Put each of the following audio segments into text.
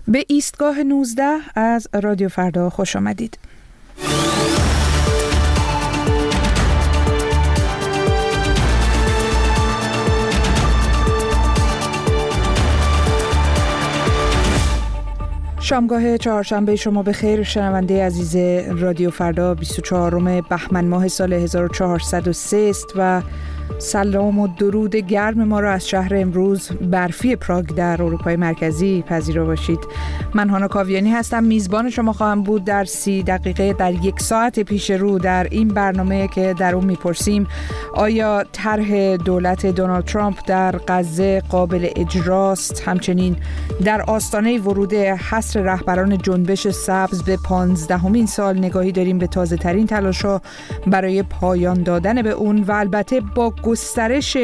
به ایستگاه 19 از رادیو فردا خوش آمدید. شامگاه چهارشنبه شما به خیر شنونده عزیز رادیو فردا. 24 بهمن ماه سال 1403 است و سلام و درود گرم ما را از شهر امروز برفی پراگ در اروپای مرکزی پذیرا باشید. من هانا کاویانی هستم، میزبان شما خواهم بود در 30 دقیقه در 1 ساعت پیش رو در این برنامه که در اون میپرسیم آیا طرح دولت دونالد ترامپ در غزه قابل اجراست؟ همچنین در آستانه ورود حصر رهبران جنبش سبز به 15مین سال نگاهی داریم به تازه ترین تلاش‌ها برای پایان دادن به اون و البته با گسترش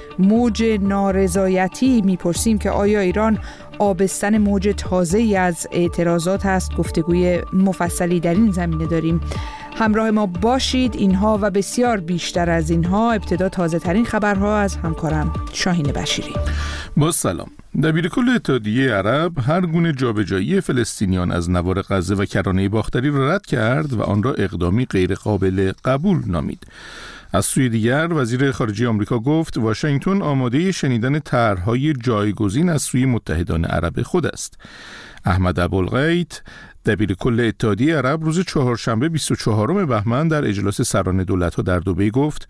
موج نارضایتی میپرسیم که آیا ایران آبستن موج تازه‌ای از اعتراضات است؟ گفتگوی مفصلی در این زمینه داریم. همراه ما باشید. اینها و بسیار بیشتر از اینها. ابتدا تازه ترین خبرها از همکارم شاهین بشیری. با سلام. دبیرکل اتحادیه عرب هر گونه جابجایی فلسطینیان از نوار غزه و کرانه باختری را رد کرد و آن را اقدامی غیر قابل قبول نامید. از سوی دیگر وزیر خارجه آمریکا گفت واشنگتن آماده شنیدن طرح‌های جایگزین از سوی متحدان عرب خود است. احمد ابوالغیت دبیرکل اتحادیه عرب روز چهارشنبه 24 بهمن در اجلاس سران دولت‌ها در دبی گفت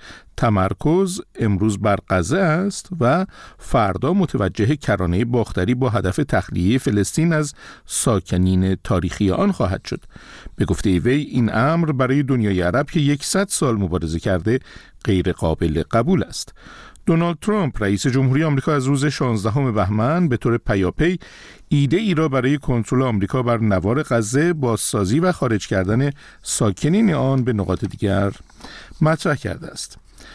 تمرکز امروز بر غزه است و فردا متوجه کرانه باختری با هدف تخلیه فلسطین از ساکنین تاریخی آن خواهد شد. به گفته وی این امر برای دنیای عرب که 100 سال مبارزه کرده غیر قابل قبول است. دونالد ترامپ رئیس جمهوری آمریکا از روز 16 بهمن به طور پیاپی ایده ای را برای کنترل آمریکا بر نوار غزه بازسازی و خارج کردن ساکنین آن به نقاط دیگر مطرح کرده است.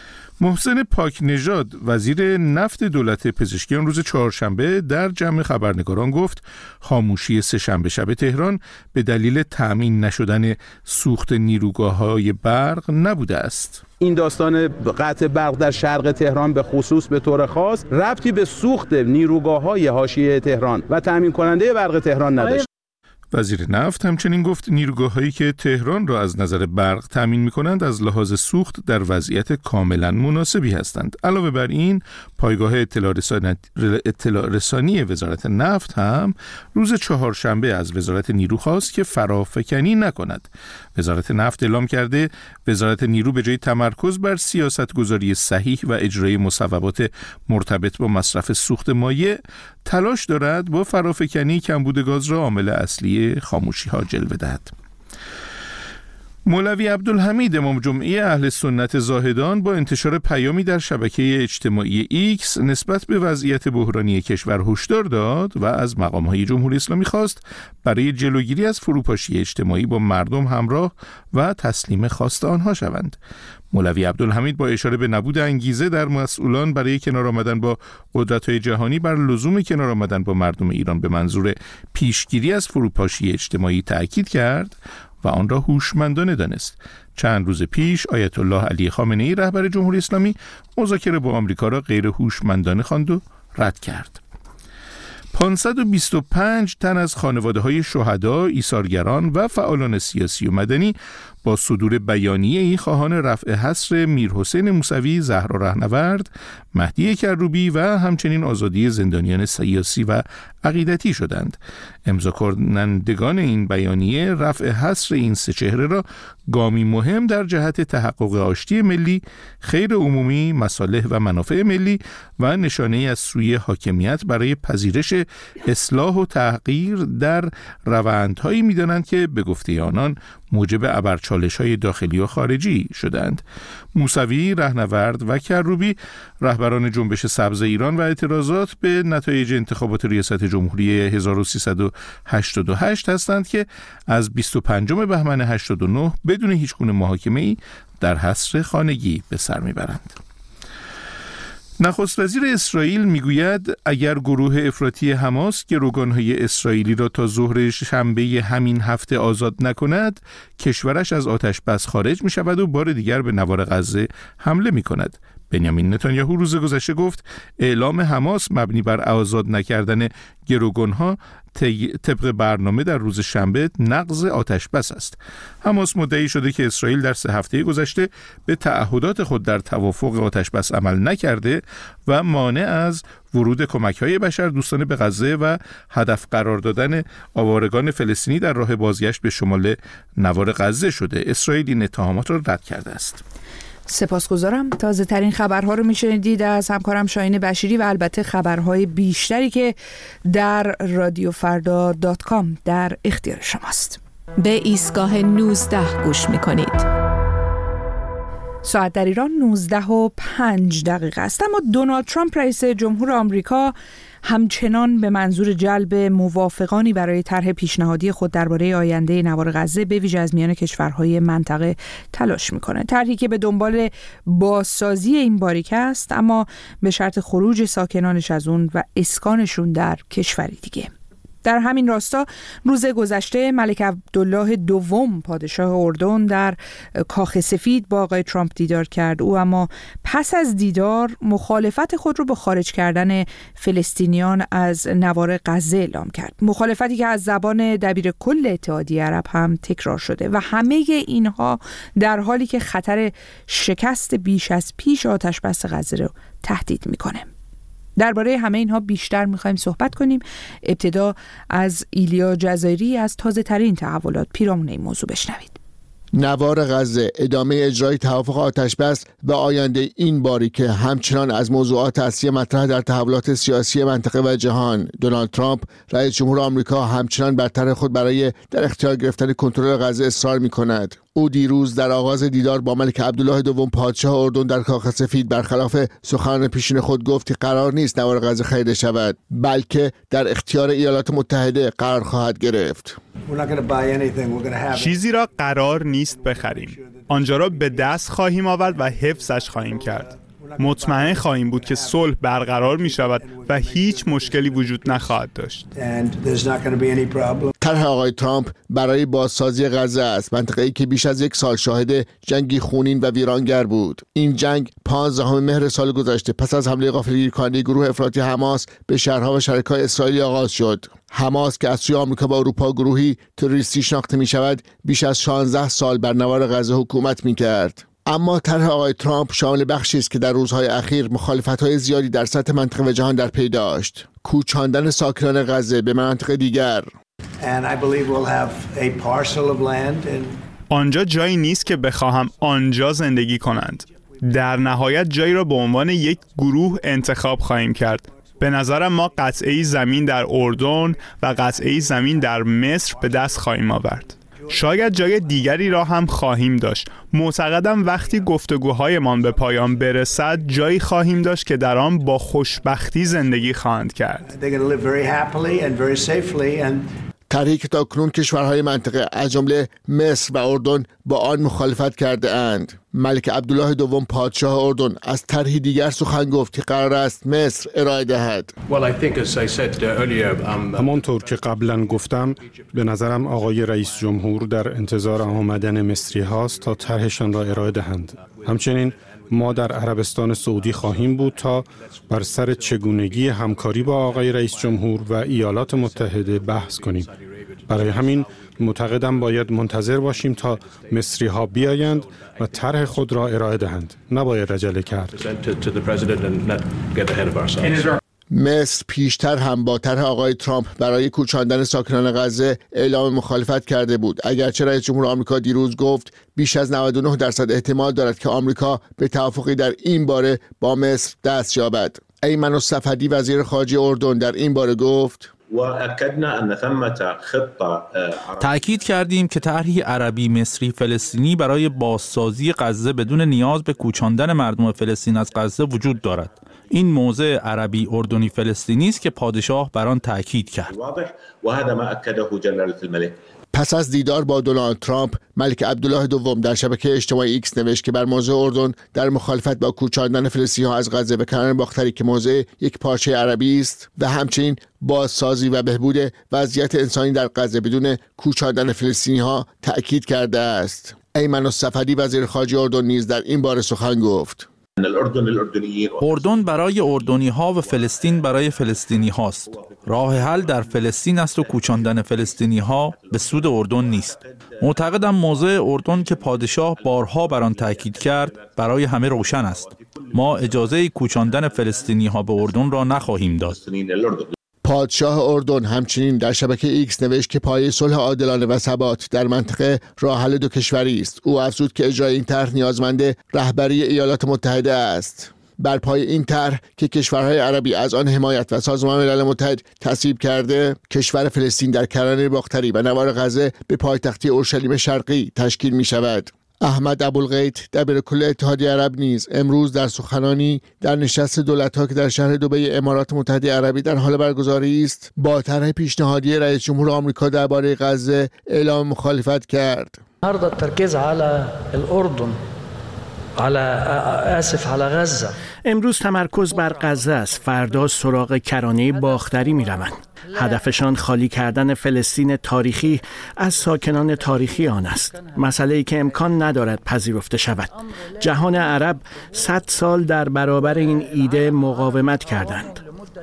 محسن پاک نژاد وزیر نفت دولت پزشکیان روز چهارشنبه در جمع خبرنگاران گفت خاموشی سه‌شنبه شب تهران به دلیل تأمین نشدن سوخت نیروگاه‌های برق نبوده است. این داستان قطع برق در شرق تهران به خصوص به طور خاص ربطی به سوخت نیروگاه‌های حاشیه تهران و تأمین کننده برق تهران نداشت. وزیر نفت همچنین گفت نیروگاه‌هایی که تهران را از نظر برق تامین می‌کنند از لحاظ سوخت در وضعیت کاملاً مناسبی هستند. علاوه بر این پایگاه اطلاع رسانی وزارت نفت هم روز چهارشنبه از وزارت نیرو خواست که فرافکنی نکند. وزارت نفت اعلام کرده وزارت نیرو به جای تمرکز بر سیاست‌گذاری صحیح و اجرای مصوبات مرتبط با مصرف سوخت مایع تلاش دارد با فرافکنی کمبود گاز را عامل اصلی خاموشی‌ها جلوه دهد. مولوی عبدالحمید امام جمعه اهل سنت زاهدان با انتشار پیامی در شبکه اجتماعی ایکس نسبت به وضعیت بحرانی کشور هشدار داد و از مقام‌های جمهوری اسلامی خواست برای جلوگیری از فروپاشی اجتماعی با مردم همراه و تسلیم خواست آنها شوند. مولوی عبدالحمید با اشاره به نبود انگیزه در مسئولان برای کنار آمدن با قدرت‌های جهانی بر لزوم کنار آمدن با مردم ایران به منظور پیشگیری از فروپاشی اجتماعی تأکید کرد و آن را هوشمندانه دانست. چند روز پیش آیت الله علی خامنه‌ای رهبر جمهوری اسلامی مذاکره با آمریکا را غیر هوشمندانه خواند و رد کرد. 525 تن از خانواده‌های شهدا، ایثارگران و فعالان سیاسی و مدنی با صدور بیانیه‌ای خواهان رفع حصر میرحسین موسوی، زهرا رهنورد، مهدی کروبی و همچنین آزادی زندانیان سیاسی و عقیدتی شدند. امضا کنندگان این بیانیه رفع حصر این سه چهره را گامی مهم در جهت تحقق آشتی ملی، خیر عمومی، مصالح و منافع ملی و نشانه از سوی حاکمیت برای پذیرش اصلاح و تغییر در روندهایی می‌دانند که به گفته آنان موجب ابرچالش‌های داخلی و خارجی شدند. موسوی، رهنورد و کروبی رهبران جنبش سبز ایران و اعتراضات به نتایج انتخابات ریاست جمهوری 1388 هستند که از 25 بهمن 89 بدون هیچگونه محاکمه‌ای در حصر خانگی به سر میبرند. نخست وزیر اسرائیل میگوید اگر گروه افراطی حماس گروگان‌های اسرائیلی را تا ظهر شنبه همین هفته آزاد نکند، کشورش از آتش بس خارج می شود و بار دیگر به نوار غزه حمله می کند. بنیامین نتانیاهو روز گذشته گفت اعلام حماس مبنی بر آزاد نکردن گروگانها طبق برنامه در روز شنبه نقض آتش‌بس است. حماس مدعی شده که اسرائیل در 3 هفته گذشته به تعهدات خود در توافق آتش‌بس عمل نکرده و مانع از ورود کمک‌های بشردوستانه به غزه و هدف قرار دادن آوارگان فلسطینی در راه بازگشت به شمال نوار غزه شده. اسرائیل این اتهامات را رد کرده است. سپاسگزارم. تازه ترین خبرها رو میشنیدید از همکارم شاهین بشیری و البته خبرهای بیشتری که در رادیوفردا.com در اختیار شماست. به ایستگاه 19 گوش میکنید. ساعت در ایران 19:05 است. اما دونالد ترامپ رئیس جمهور آمریکا همچنان به منظور جلب موافقانی برای طرح پیشنهادی خود درباره آینده نوار غزه به ویژه از میان کشورهای منطقه تلاش میکنه. طرحی که به دنبال بازسازی این باریکه است، اما به شرط خروج ساکنانش از اون و اسکانشون در کشوری دیگه. در همین راستا روز گذشته ملک عبدالله دوم پادشاه اردن در کاخ سفید با آقای ترامپ دیدار کرد. او اما پس از دیدار مخالفت خود رو به خارج کردن فلسطینیان از نوار غزه اعلام کرد. مخالفتی که از زبان دبیر کل اتحادیه عرب هم تکرار شده و همه اینها در حالی که خطر شکست بیش از پیش آتش‌بس غزه رو تهدید میکنه. درباره همه اینها بیشتر می‌خوایم صحبت کنیم. ابتدا از ایلیا جزایری از تازه ترین تحولات پیرامون این موضوع بشنوید. نوار غزه، ادامه اجرای توافق آتش‌بس و آینده این باریکه همچنان از موضوعات اصلی مطرح در تحولات سیاسی منطقه و جهان. دونالد ترامپ رئیس جمهور آمریکا همچنان بر طرح خود برای در اختیار گرفتن کنترل غزه اصرار می‌کند. او دیروز در آغاز دیدار با ملک عبدالله دوم پادشاه اردن در کاخ سفید برخلاف سخنان پیشین خود گفت که قرار نیست نوار غزه خریده شود، بلکه در اختیار ایالات متحده قرار خواهد گرفت. چیزی را قرار نیست بخریم. آنجا را به دست خواهیم آورد و حفظش خواهیم کرد. مطمئن خواهیم بود که صلح برقرار می شود و هیچ مشکلی وجود نخواهد داشت. طرح آقای ترامپ برای بازسازی غزه است، منطقه‌ای که بیش از 1 سال شاهد جنگی خونین و ویرانگر بود. این جنگ 15 مهر سال گذشته پس از حمله غافلگیرکننده گروه افراطی حماس به شهرها و شرکای اسرائیلی آغاز شد. حماس که از سوی آمریکا و اروپا گروهی تروریستی شناخته می شود، بیش از 16 سال بر نوار غزه حکومت می کرد. اما طرح آقای ترامپ شامل بخشی است که در روزهای اخیر مخالفت‌های زیادی در سطح منطقه و جهان در پی داشت. کوچاندن ساکنان غزه به مناطق دیگر. آنجا جایی نیست که بخواهم آنجا زندگی کنند. در نهایت جایی را به عنوان یک گروه انتخاب خواهیم کرد. به نظرم ما قطعه زمین در اردن و قطعه زمین در مصر به دست خواهیم آورد. شاید جای دیگری را هم خواهیم داشت. معتقدم وقتی گفتگوهایمان به پایان برسد جایی خواهیم داشت که در آن با خوشبختی زندگی خواهند کرد. طرحی که تاکنون کشورهای منطقه از جمله مصر و اردن با آن مخالفت کرده اند. ملک عبدالله دوم پادشاه اردن از طرحی دیگر سخن گفت که قرار است مصر ارائه دهد. همانطور که قبلا گفتم، به نظرم آقای رئیس جمهور در انتظار آمدن مصری هاست تا طرحشان را ارائه دهند. همچنین ما در عربستان سعودی خواهیم بود تا بر سر چگونگی همکاری با آقای رئیس جمهور و ایالات متحده بحث کنیم. برای همین معتقدم باید منتظر باشیم تا مصری ها بیایند و طرح خود را ارائه دهند. نباید عجله کرد. مصر پیشتر هم با طرح آقای ترامپ برای کوچاندن ساکنان غزه اعلام مخالفت کرده بود، اگرچه رئیس جمهور آمریکا دیروز گفت بیش از 99% احتمال دارد که آمریکا به توافقی در این باره با مصر دست یابد. ایمن الصفدی وزیر خارجه اردن در این باره گفت: تأکید کردیم که طرحی عربی مصری فلسطینی برای بازسازی غزه بدون نیاز به کوچاندن مردم فلسطین از غزه وجود دارد. این موضع عربی اردنی فلسطینی است که پادشاه بر آن تأکید کرد. پس از دیدار با دونالد ترامپ، ملک عبدالله دوم در شبکه اجتماعی ایکس نوشت که بر موضوع اردن در مخالفت با کوچاندن فلسطینی‌ها از غزه و کنار باختری که موضع یک پارچه عربی است و همچنین بازسازی و بهبود وضعیت انسانی در غزه بدون کوچاندن فلسطینی‌ها تأکید کرده است. ایمن الصفدی وزیر خارجه اردن نیز در این باره سخن گفت. اردن برای اردنی ها و فلسطین برای فلسطینی هاست. راه حل در فلسطین است و کوچاندن فلسطینی ها به سود اردن نیست. معتقدم موضع اردن که پادشاه بارها بر آن تاکید کرد برای همه روشن است. ما اجازه کوچاندن فلسطینی ها به اردن را نخواهیم داد. پادشاه اردن همچنین در شبکه ایکس نوشت که پایه صلح عادلانه و ثبات در منطقه راه حل دو کشوری است. او افزود که اجرای این طرح نیازمند رهبری ایالات متحده است. بر پای این طرح که کشورهای عربی از آن حمایت و سازمان ملل متحد تصویب کرده، کشور فلسطین در کرانه باختری و نوار غزه به پایتختی اورشلیم شرقی تشکیل می شود. احمد ابوالغیت دبیرکل اتحادیه عرب نیز امروز در سخنانی در نشست دولت‌ها که در شهر دبی امارات متحده عربی در حال برگزاری است، با طرح پیشنهادی رئیس جمهور آمریکا درباره غزه اعلام مخالفت کرد. النهارده التركيز على الاردن على غزه. امروز تمرکز بر غزه است. فردا سراغ کرانه باختری می‌روند. هدفشان خالی کردن فلسطین تاریخی از ساکنان تاریخی آن است. مسئله‌ای که امکان ندارد پذیرفته شود. جهان عرب 100 سال در برابر این ایده مقاومت کردند.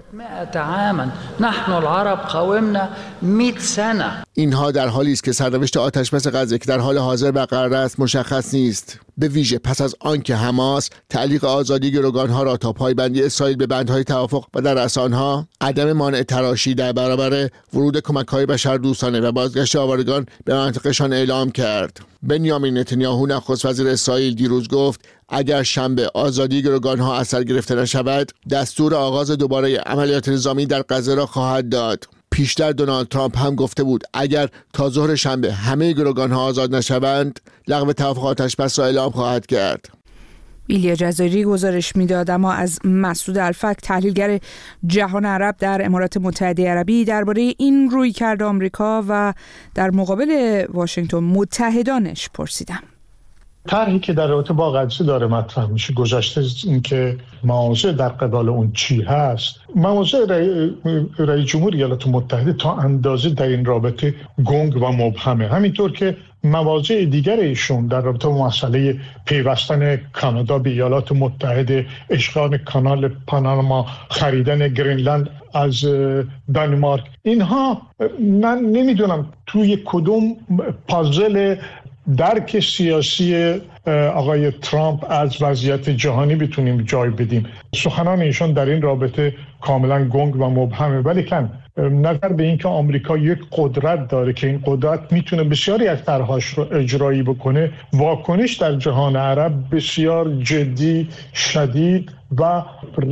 نحن العرب قاومنا 100 سنه. اینها در حالی است که سرنوشت آتشبس غزه که در حال حاضر برقرار است مشخص نیست، به ویژه پس از آنکه حماس تعلیق آزادی گروگانها را تا پایبندی اسرائیل به بندهای توافق و در رأس آنها عدم مانع تراشی در برابر ورود کمک‌های بشردوستانه و بازگشت آوارگان به منطقه‌شان اعلام کرد. بنیامین نتانیاهو نخست وزیر اسرائیل دیروز گفت اگر شنبه آزادی گروگانها اثر گرفته نشود، دستور آغاز دوباره عملیات نظامی در غزه را خواهد داد. پیشتر دونالد ترامپ هم گفته بود اگر تا ظهر شنبه همه گروگانها آزاد نشوند، لغو توافق آتشبس را اعلام خواهد کرد. ایلیا جزایری گزارش میداد. اما از مسعود الفک تحلیلگر جهان عرب در امارات متحده عربی درباره این رویکرد آمریکا و در مقابل واشنگتن متحدانش پرسیدم. طرحی که در رابطه با غزه داره مطرح میشه، گذشته این که مواضع در قبال اون چی هست، مواضع رئیس جمهور ایالات متحده تا اندازه در این رابطه گنگ و مبهمه. همینطور که مواضع دیگر ایشون در رابطه با مسئله پیوستن کانادا به ایالات متحده، اشغال کانال پاناما، خریدن گرینلند از دانمارک، اینها من نمیدونم توی کدوم پازل درک سیاسی آقای ترامپ از وضعیت جهانی بتونیم جای بدیم. سخنان ایشان در این رابطه کاملا گنگ و مبهمه، ولی کن نظر به این که آمریکا یک قدرت داره که این قدرت میتونه بسیاری از طرح‌هاش رو اجرایی بکنه، واکنش در جهان عرب بسیار جدی، شدید و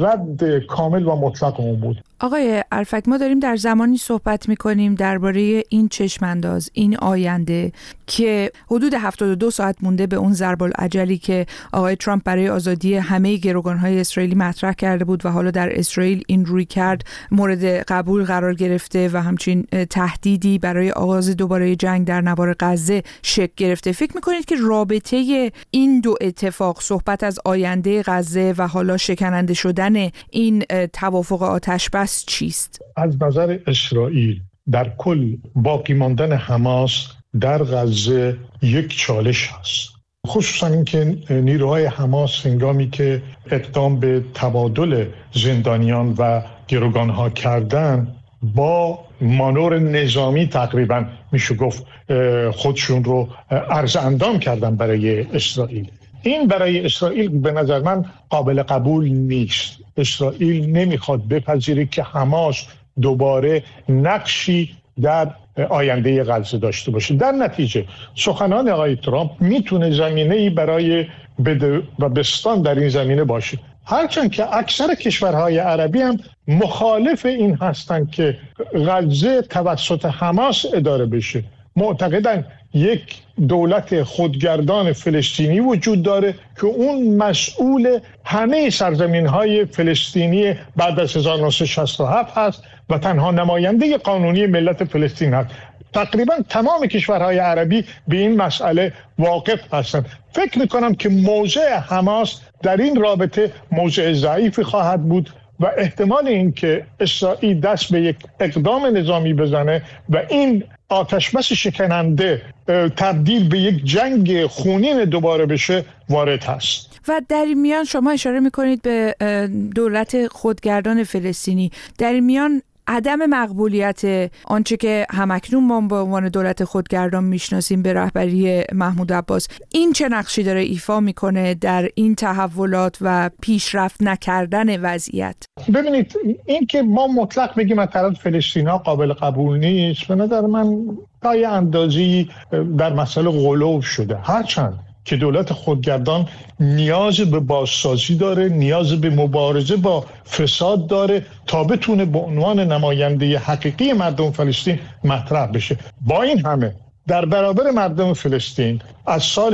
رد کامل و مطلق اون بود. آقای الفک، ما داریم در زمانی صحبت میکنیم درباره این چشمانداز، این آینده که حدود 72 ساعت مونده به اون ضرب العجلی که آقای ترامپ برای آزادی همه گروگان‌های اسرائیلی مطرح کرده بود و حالا در اسرائیل این رویکرد مورد قبول قرار گرفته و همچنین تهدیدی برای آغاز دوباره جنگ در نوار غزه شکل گرفته. فکر میکنید که رابطه این دو اتفاق، صحبت از آینده غزه و حالا شکننده شدن این توافق آتشبس چیست؟ از نظر اسرائیل در کل باقی ماندن حماس در غزه یک چالش هست، خصوصا اینکه نیروهای حماس هنگامی که اقدام به تبادل زندانیان و گروگانها کردن با مانور نظامی تقریبا میشه گفت خودشون رو عرض اندام کردن برای اسرائیل. این برای اسرائیل به نظر من قابل قبول نیست. اسرائیل نمیخواد بپذیره که حماس دوباره نقشی در آینده غزه داشته باشه. در نتیجه سخنان آقای ترامپ میتونه زمینه‌ای برای بده و بستان در این زمینه باشه، هرچند که اکثر کشورهای عربی هم مخالف این هستند که غزه توسط حماس اداره بشه. معتقدن یک دولت خودگردان فلسطینی وجود داره که اون مسئول همه سرزمین‌های فلسطینی بعد از 1967 هست و تنها نماینده قانونی ملت فلسطین هست. تقریبا تمام کشورهای عربی به این مسئله واقف هستند. فکر می‌کنم که موضع حماس در این رابطه موضع ضعیفی خواهد بود و احتمال این که اسرائیل دست به یک اقدام نظامی بزنه و این آتشبس شکننده تبدیل به یک جنگ خونین دوباره بشه وارد هست. و در این میان شما اشاره میکنید به دولت خودگردان فلسطینی. در این میان عدم مقبولیت آنچه که همکنون ما به عنوان دولت خودگردان میشناسیم به رهبری محمود عباس، این چه نقشی داره ایفا میکنه در این تحولات و پیشرفت نکردن وضعیت؟ ببینید، این که ما مطلق بگیم از طرف فلسطینی‌ها قابل قبول نیست، به نظر من تا یه اندازه‌ای در مسئله غلو شده. هرچند که دولت خودگردان نیاز به بازسازی داره، نیاز به مبارزه با فساد داره تا بتونه به عنوان نماینده حقیقی مردم فلسطین مطرح بشه. با این همه در برابر مردم فلسطین از سال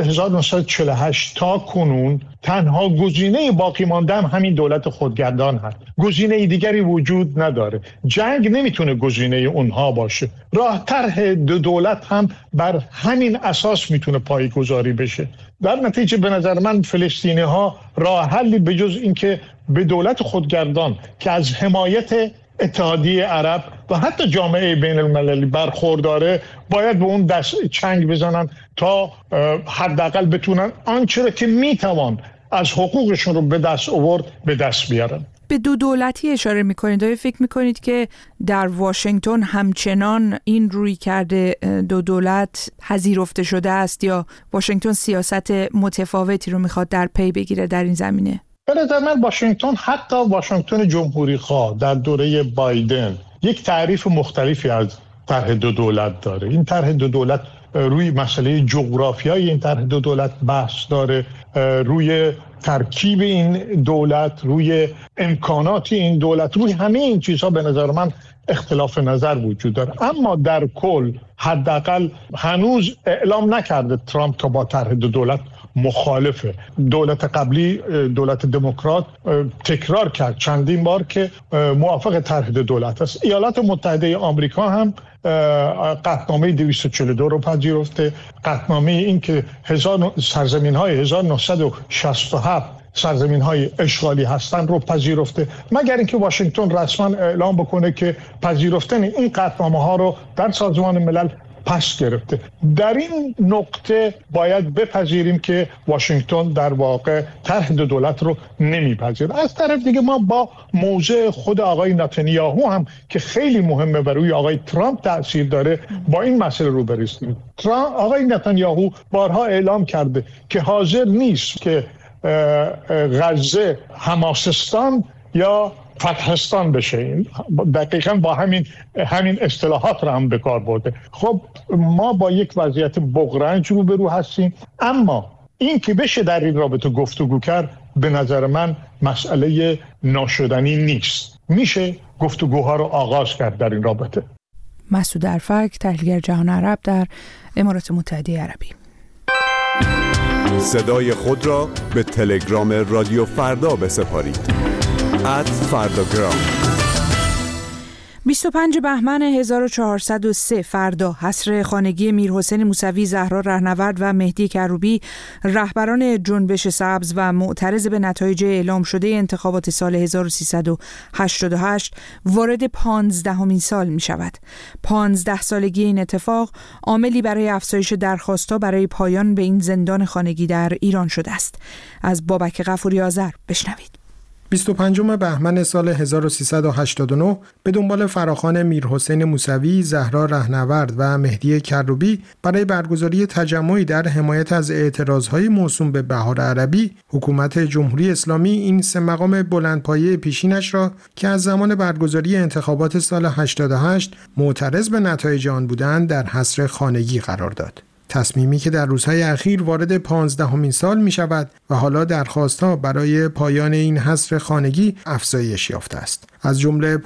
1948 تا کنون تنها گزینه باقی مانده همین دولت خودگردان هست. گزینه دیگری وجود نداره. جنگ نمیتونه گزینه اونها باشه. راه طرح دو دولت هم بر همین اساس میتونه پایه‌گذاری بشه. در نتیجه به نظر من فلسطینی ها راه حلی به جز اینکه به دولت خودگردان که از حمایت اتحادیه عرب و حتی جامعه بین المللی برخورداره باید به اون دست چنگ بزنن تا حداقل بتونن آنچه که میتوان از حقوقشون رو به دست آورد به دست بیارن. به دو دولتی اشاره میکنید. آیا فکر میکنید که در واشنگتن همچنان این روی کرده دو دولت پذیرفته شده است یا واشنگتن سیاست متفاوتی رو میخواد در پی بگیره در این زمینه؟ به نظر من واشنگتن، حتی واشنگتن جمهوری خواه در دوره بایدن، یک تعریف مختلفی از طرح دو دولت داره. این طرح دو دولت روی مسئله جغرافیایی این طرح دو دولت بحث داره، روی ترکیب این دولت، روی امکانات این دولت، روی همه این چیزها به نظر من اختلاف نظر وجود داره. اما در کل حداقل هنوز اعلام نکرده ترامپ که با طرح دو دولت مخالفه. دولت قبلی، دولت دموکرات، تکرار کرد چندین بار که موافق طرح دو دولت است. ایالات متحده آمریکا هم قطعنامه 242 رو پذیرفته. قطعنامه این که سرزمین‌های 1967 سرزمین‌های اشغالی هستند رو پذیرفته، مگر اینکه واشنگتن رسما اعلام بکنه که پذیرفتن این قطعنامه‌ها رو در سازمان ملل پس گرفته. در این نقطه باید بپذیریم که واشنگتن در واقع طرح دو دولت رو نمیپذیره. از طرف دیگه ما با موضع خود آقای نتانیاهو هم که خیلی مهمه و روی آقای ترامپ تأثیر داره با این مسئله روبرو هستیم. آقای نتانیاهو بارها اعلام کرده که حاضر نیست که غزه حماسستان یا فتحستان بشه. دقیقاً با همین اصطلاحات رو هم به کار برده. خب ما با یک وضعیت بغرنج روبرو هستیم، اما این که بشه در این رابطه گفتگو کرد به نظر من مسئله ناشدنی نیست. میشه گفتگوها رو آغاز کرد در این رابطه. مسعود ارفک، تحلیلگر جهان عرب در امارات متحده عربی. صدای خود را به تلگرام رادیو فردا بسپارید. @فرداگرام. 25 بهمن 1403 فردا حصر خانگی میرحسین موسوی، زهرا رهنورد و مهدی کروبی، رهبران جنبش سبز و معترض به نتایج اعلام شده انتخابات سال 1388 وارد 15مین سال می شود. 15 سالگی این اتفاق عاملی برای افزایش درخواست‌ها برای پایان به این زندان خانگی در ایران شده است. از بابک غفوری آذر بشنوید. 25 بهمن سال 1389 به دنبال فراخوان میرحسین موسوی، زهرا رهنورد و مهدی کروبی برای برگزاری تجمعی در حمایت از اعتراضهای موسوم به بهار عربی، حکومت جمهوری اسلامی این سه مقام بلندپایه پیشینش را که از زمان برگزاری انتخابات سال 88 معترض به نتایج آن بودند در حصر خانگی قرار داد. تصمیمی که در روزهای اخیر وارد 15مین سال می شود و حالا درخواست‌ها برای پایان این حصر خانگی افزایش یافته است. از جمله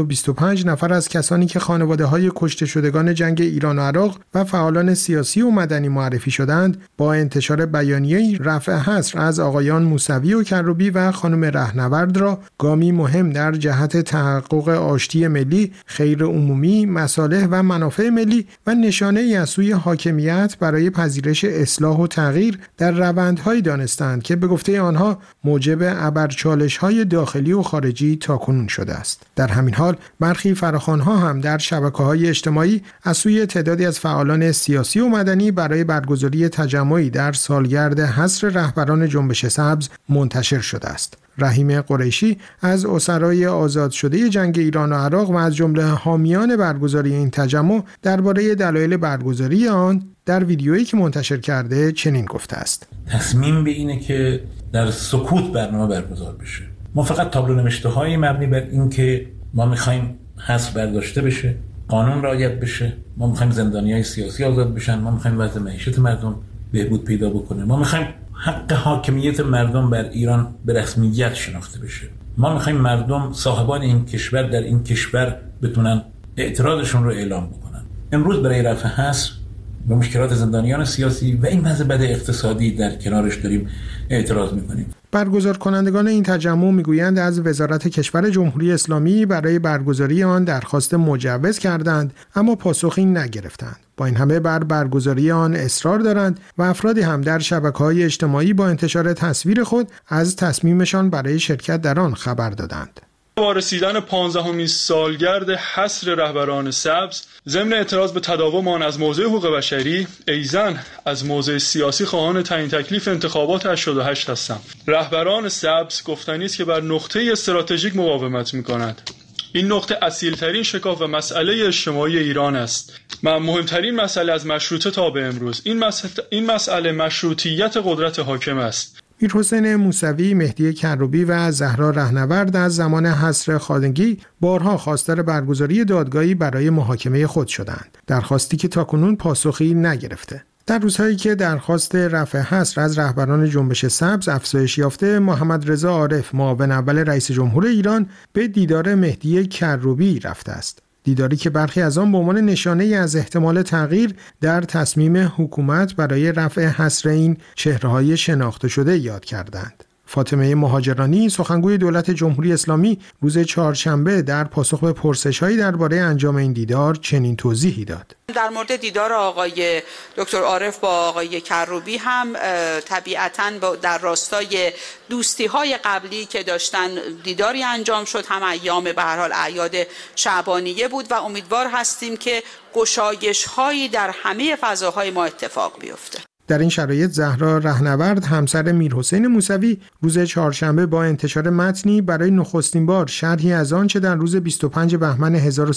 525 نفر از کسانی که خانواده‌های کشته شدگان جنگ ایران و عراق و فعالان سیاسی و مدنی معرفی شدند، با انتشار بیانیه‌ای رفع حصر از آقایان موسوی و کروبی و خانم رهنورد را گامی مهم در جهت تحقق آشتی ملی، خیر عمومی، مصالح و منافع ملی و نشانه‌ای از سوی حاکمیت برای پذیرش اصلاح و تغییر در روندهایی دانستند که به گفته آنها موجب ابرچالش‌های داخلی و خارجی تاکنون شده است. در همین حال برخی فراخوان‌ها هم در شبکه‌های اجتماعی از سوی تعدادی از فعالان سیاسی و مدنی برای برگزاری تجمعی در سالگرد حصر رهبران جنبش سبز منتشر شده است. رحیم قریشی از اسرای آزاد شده جنگ ایران و عراق و از جمله حامیان برگزاری این تجمع درباره دلایل برگزاری آن در ویدیویی که منتشر کرده چنین گفته است: تصمیم به اینه که در سکوت برنامه برگزار بشه. ما فقط تابلو نوشته‌های مبنی بر این که ما می‌خوایم حصر برداشته بشه، قانون رعایت بشه، ما می‌خوایم زندانیای سیاسی آزاد بشن، ما می‌خوایم وضع معیشت مردم بهبود پیدا بکنه، ما می‌خوایم حق حاکمیت مردم بر ایران به رسمیت شناخته بشه، ما می‌خوایم مردم صاحبان این کشور در این کشور بتونن اعتراضشون رو اعلام بکنن. امروز برای رفع حصر به مشکلات زندانیان سیاسی و این وضع بد اقتصادی در کنارش داریم اعتراض می‌کنیم. برگزار کنندگان این تجمع میگویند از وزارت کشور جمهوری اسلامی برای برگزاری آن درخواست مجوز کردند اما پاسخی نگرفتند. با این همه بر برگزاری آن اصرار دارند و افرادی هم در شبکه‌های اجتماعی با انتشار تصویر خود از تصمیمشان برای شرکت در آن خبر دادند. با رسیدن 15مین سالگرد حصر رهبران سبز، ضمن اعتراض به تداوم آن از موضع حقوق بشری، ایزن از موضع سیاسی خواهان تعیین تکلیف انتخابات 88 هستند. رهبران سبز گفتنی است که بر نقطه استراتژیک مقاومت می‌کنند. این نقطه اصیل‌ترین شکاف و مسئله اجتماعی ایران است. مهمترین مسئله از مشروطه تا به امروز این مسئله مشروطیت قدرت حاکم است. میرحسین موسوی، مهدی کروبی و زهرا رهنورد از زمان حصر خانگی بارها خواستار برگزاری دادگاهی برای محاکمه خود شدند، درخواستی که تاکنون پاسخی نگرفته. در روزهایی که درخواست رفع حصر از رهبران جنبش سبز افزایش یافته، محمد رضا عارف، معاون اول رئیس جمهور ایران، به دیدار مهدی کروبی رفته است. دیداری که برخی از آن به عنوان نشانه‌ای از احتمال تغییر در تصمیم حکومت برای رفع حصر این چهره‌های شناخته شده یاد کردند. فاطمه مهاجرانی، سخنگوی دولت جمهوری اسلامی، روز چهارشنبه در پاسخ به پرسش‌هایی درباره انجام این دیدار چنین توضیحی داد. در مورد دیدار آقای دکتر عارف با آقای کروبی هم طبیعتاً در راستای دوستی‌های قبلی که داشتن دیداری انجام شد، هم ایام به هر حال اعیاد شعبانیه بود و امیدوار هستیم که گشایش‌هایی در همه فضاهای ما اتفاق بیفته. در این شرایط زهرا رهنورد، همسر میرحسین موسوی، روز چهارشنبه با انتشار متنی برای نخستین بار شرحی از آنچه در روز 25 بهمن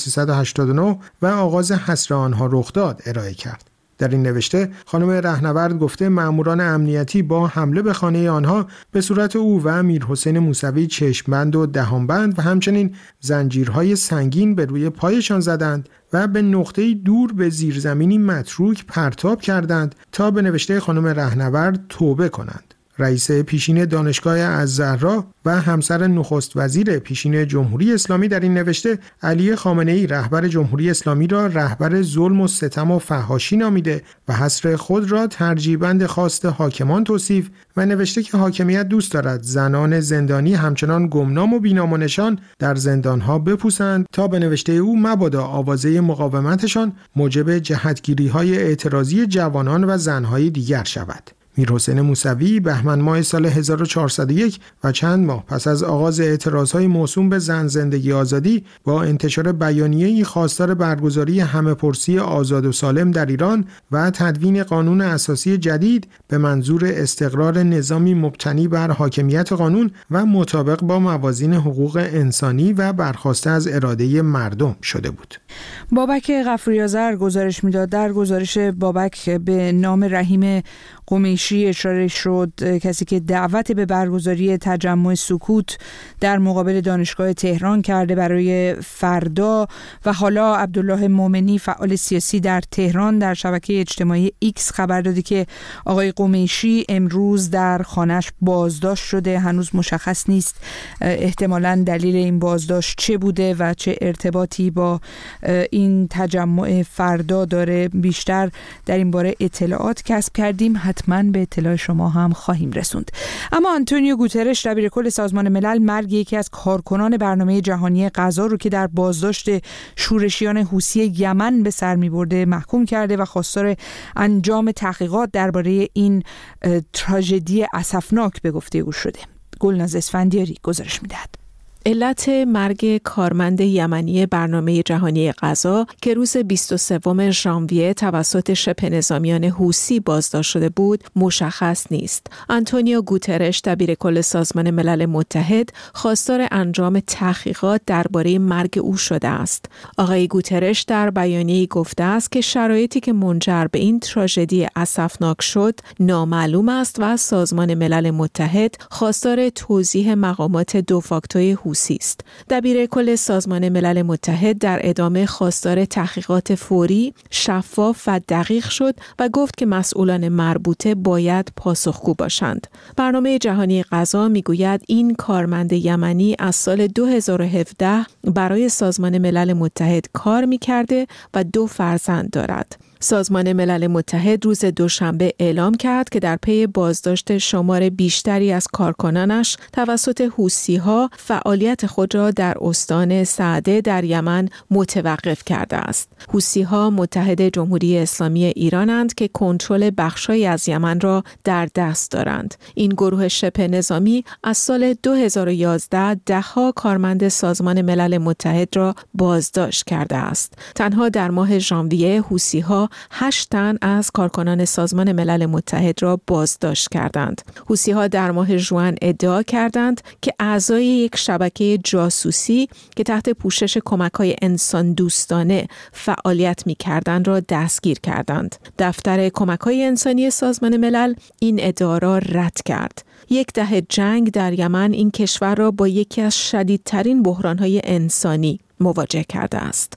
1389 و آغاز حصر آنها رخ داد ارائه کرد. در این نوشته خانم رهنورد گفته مأموران امنیتی با حمله به خانه آنها به صورت او و میرحسین موسوی چشمبند و دهانبند و همچنین زنجیرهای سنگین به روی پایشان زدند و به نقطه‌ای دور به زیرزمینی متروک پرتاب کردند تا به نوشته خانم رهنورد توبه کنند. رئیس پیشین دانشگاه الزهرا و همسر نخست وزیر پیشین جمهوری اسلامی در این نوشته علی خامنه‌ای رهبر جمهوری اسلامی را رهبر ظلم و ستم و فحاشی نامیده و حصر خود را ترجیباً خواست حاکمان توصیف و نوشته که حاکمیت دوست دارد زنان زندانی همچنان گمنام و بینام و نشان در زندانها بپوسند تا به نوشته او مبادا آوازه مقاومتشان موجب جهتگیری‌های اعتراضی جوانان و زنهای دیگر شود. میرحسین موسوی بهمن ماه سال 1401 و چند ماه پس از آغاز اعتراضهای موسوم به زن زندگی آزادی با انتشار بیانیه‌ای خواستار برگزاری همه‌پرسی آزاد و سالم در ایران و تدوین قانون اساسی جدید به منظور استقرار نظامی مبتنی بر حاکمیت قانون و مطابق با موازین حقوق انسانی و برخواسته از اراده مردم شده بود. بابک غفوری آذر گزارش می‌داد. در گزارش بابک به نام رحیم قمیشی قمیشی اشاره شد، کسی که دعوت به برگزاری تجمع سکوت در مقابل دانشگاه تهران کرده برای فردا، و حالا عبدالله مومنی فعال سیاسی در تهران در شبکه اجتماعی ایکس خبر داده که آقای قمیشی امروز در خانه‌اش بازداشت شده. هنوز مشخص نیست احتمالاً دلیل این بازداشت چه بوده و چه ارتباطی با این تجمع فردا داره. بیشتر در این باره اطلاعات کسب کردیم، حتما به اطلاع شما هم خواهیم رسوند. اما آنتونیو گوترش دبیرکل سازمان ملل مرگ یکی از کارکنان برنامه جهانی غذا رو که در بازداشت شورشیان حوثی یمن به سر می‌برده محکوم کرده و خواستار انجام تحقیقات درباره این تراژدی اسفناک به گفته او شده. گلناز اسفندیاری گزارش می‌دهد. علت مرگ کارمند یمنی برنامه جهانی غذا که روز 23 ژانویه توسط شبه نظامیان حوثی بازداشت شده بود مشخص نیست. آنتونیو گوترش دبیرکل سازمان ملل متحد خواستار انجام تحقیقات درباره مرگ او شده است. آقای گوترش در بیانیه‌ای گفته است که شرایطی که منجر به این تراژدی اسفناک شد نامعلوم است و سازمان ملل متحد خواستار توضیح مقامات دو فاکتوری است. دبیرکل سازمان ملل متحد در ادامه خواستار تحقیقات فوری، شفاف و دقیق شد و گفت که مسئولان مربوطه باید پاسخگو باشند. برنامه جهانی غذا میگوید این کارمند یمنی از سال 2017 برای سازمان ملل متحد کار میکرده و 2 فرزند دارد. سازمان ملل متحد روز دوشنبه اعلام کرد که در پی بازداشت شمار بیشتری از کارکنانش توسط حوثی‌ها فعالیت خود را در استان سعده در یمن متوقف کرده است. حوثی‌ها متحد جمهوری اسلامی ایرانند که کنترل بخش‌هایی از یمن را در دست دارند. این گروه شبه نظامی از سال 2011 ده‌ها کارمند سازمان ملل متحد را بازداشت کرده است. تنها در ماه ژانویه حوثی‌ها 8 تن از کارکنان سازمان ملل متحد را بازداشت کردند. حوثی‌ها در ماه ژوئن ادعا کردند که اعضای یک شبکه جاسوسی که تحت پوشش کمک‌های انسان دوستانه فعالیت می‌کردند را دستگیر کردند. دفتر کمک‌های انسانی سازمان ملل این ادعا را رد کرد. 10 دهه جنگ در یمن این کشور را با یکی از شدیدترین بحران‌های انسانی مواجه کرده است.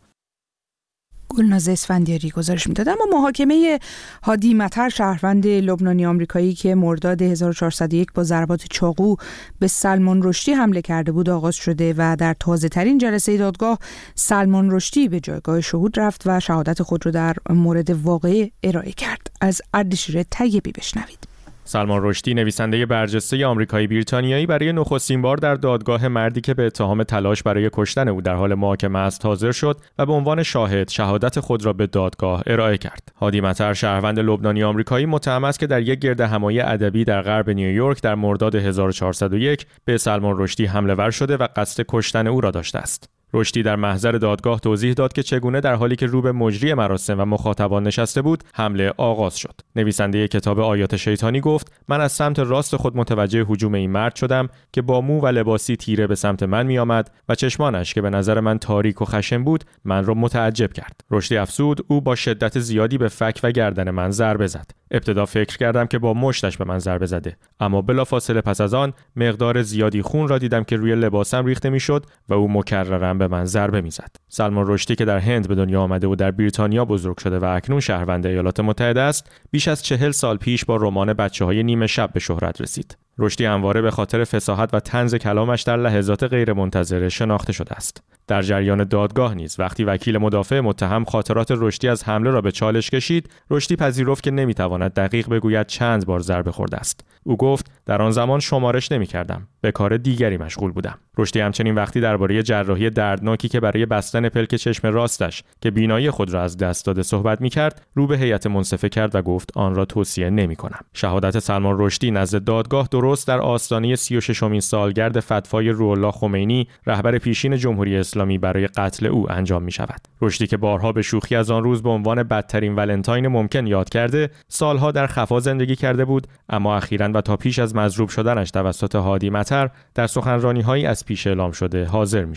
گلناز اسفندیاری گزارش میداد. اما محاکمه هادی مطر شهروند لبنانی آمریکایی که مرداد 1401 با ضربات چاقو به سلمان رشدی حمله کرده بود آغاز شده و در تازه ترین جلسه دادگاه سلمان رشدی به جایگاه شهود رفت و شهادت خود را در مورد واقعه ارائه کرد. از اردشیر طیبی بشنوید. سلمان رشدی نویسنده برجسته آمریکایی بریتانیایی برای نخستین بار در دادگاه مردی که به اتهام تلاش برای کشتن او در حال محاکمه است حاضر شد و به عنوان شاهد شهادت خود را به دادگاه ارائه کرد. هادی مطر شهروند لبنانی آمریکایی متهم است که در یک گردهمایی ادبی در غرب نیویورک در مرداد 1401 به سلمان رشدی حمله ور شده و قصد کشتن او را داشته است. رشدی در محضر دادگاه توضیح داد که چگونه در حالی که رو به مجری مراسم و مخاطبان نشسته بود حمله آغاز شد. نویسنده کتاب آیات شیطانی گفت: من از سمت راست خود متوجه هجوم این مرد شدم که با مو و لباسی تیره به سمت من می آمد و چشمانش که به نظر من تاریک و خشن بود من را متعجب کرد. رشدی افزود: او با شدت زیادی به فک و گردن من ضربه زد. ابتدا فکر کردم که با مشتش به من ضربه زده، اما بلافاصله پس از آن مقدار زیادی خون را دیدم که روی لباسم ریخته میشد و او مکرراً به من ضربه میزد. سلمان رشدی که در هند به دنیا آمده و در بریتانیا بزرگ شده و اکنون شهروند ایالات متحده است، بیش از 40 سال پیش با رمان بچه‌های نیمه شب به شهرت رسید. رشدی همواره به خاطر فصاحت و طنز کلامش در لحظات غیرمنتظره شناخته شده است. در جریان دادگاه نیز وقتی وکیل مدافع متهم خاطرات رشدی از حمله را به چالش کشید، رشدی پذیرفت که نمیتواند دقیق بگوید چند بار ضربه خورده است. او گفت: در آن زمان شمارش نمی‌کردم، به کار دیگری مشغول بودم. رشدی همچنین وقتی درباره جراحی دردناکی که برای بستن پلک چشم راستش که بینایی خود را از دست داده صحبت می‌کرد، رو به هیئت منصفه کرد و گفت آن را توصیه نمی‌کنم. شهادت سلمان رشدی نزد دادگاه درست در آستانه 36مین سالگرد فتوای روح‌الله خمینی رهبر پیشین جمهوری اسلامی برای قتل او انجام می‌شود. رشدی که بارها به شوخی از آن روز به عنوان بدترین ولنتاین ممکن یاد کرده، سالها در خفا زندگی کرده بود، اما اخیراً و تا پیش از مضروب شدنش توسط هادی مطر در سخنرانی‌هایی از پیش اعلام شده حاضر می‌شد.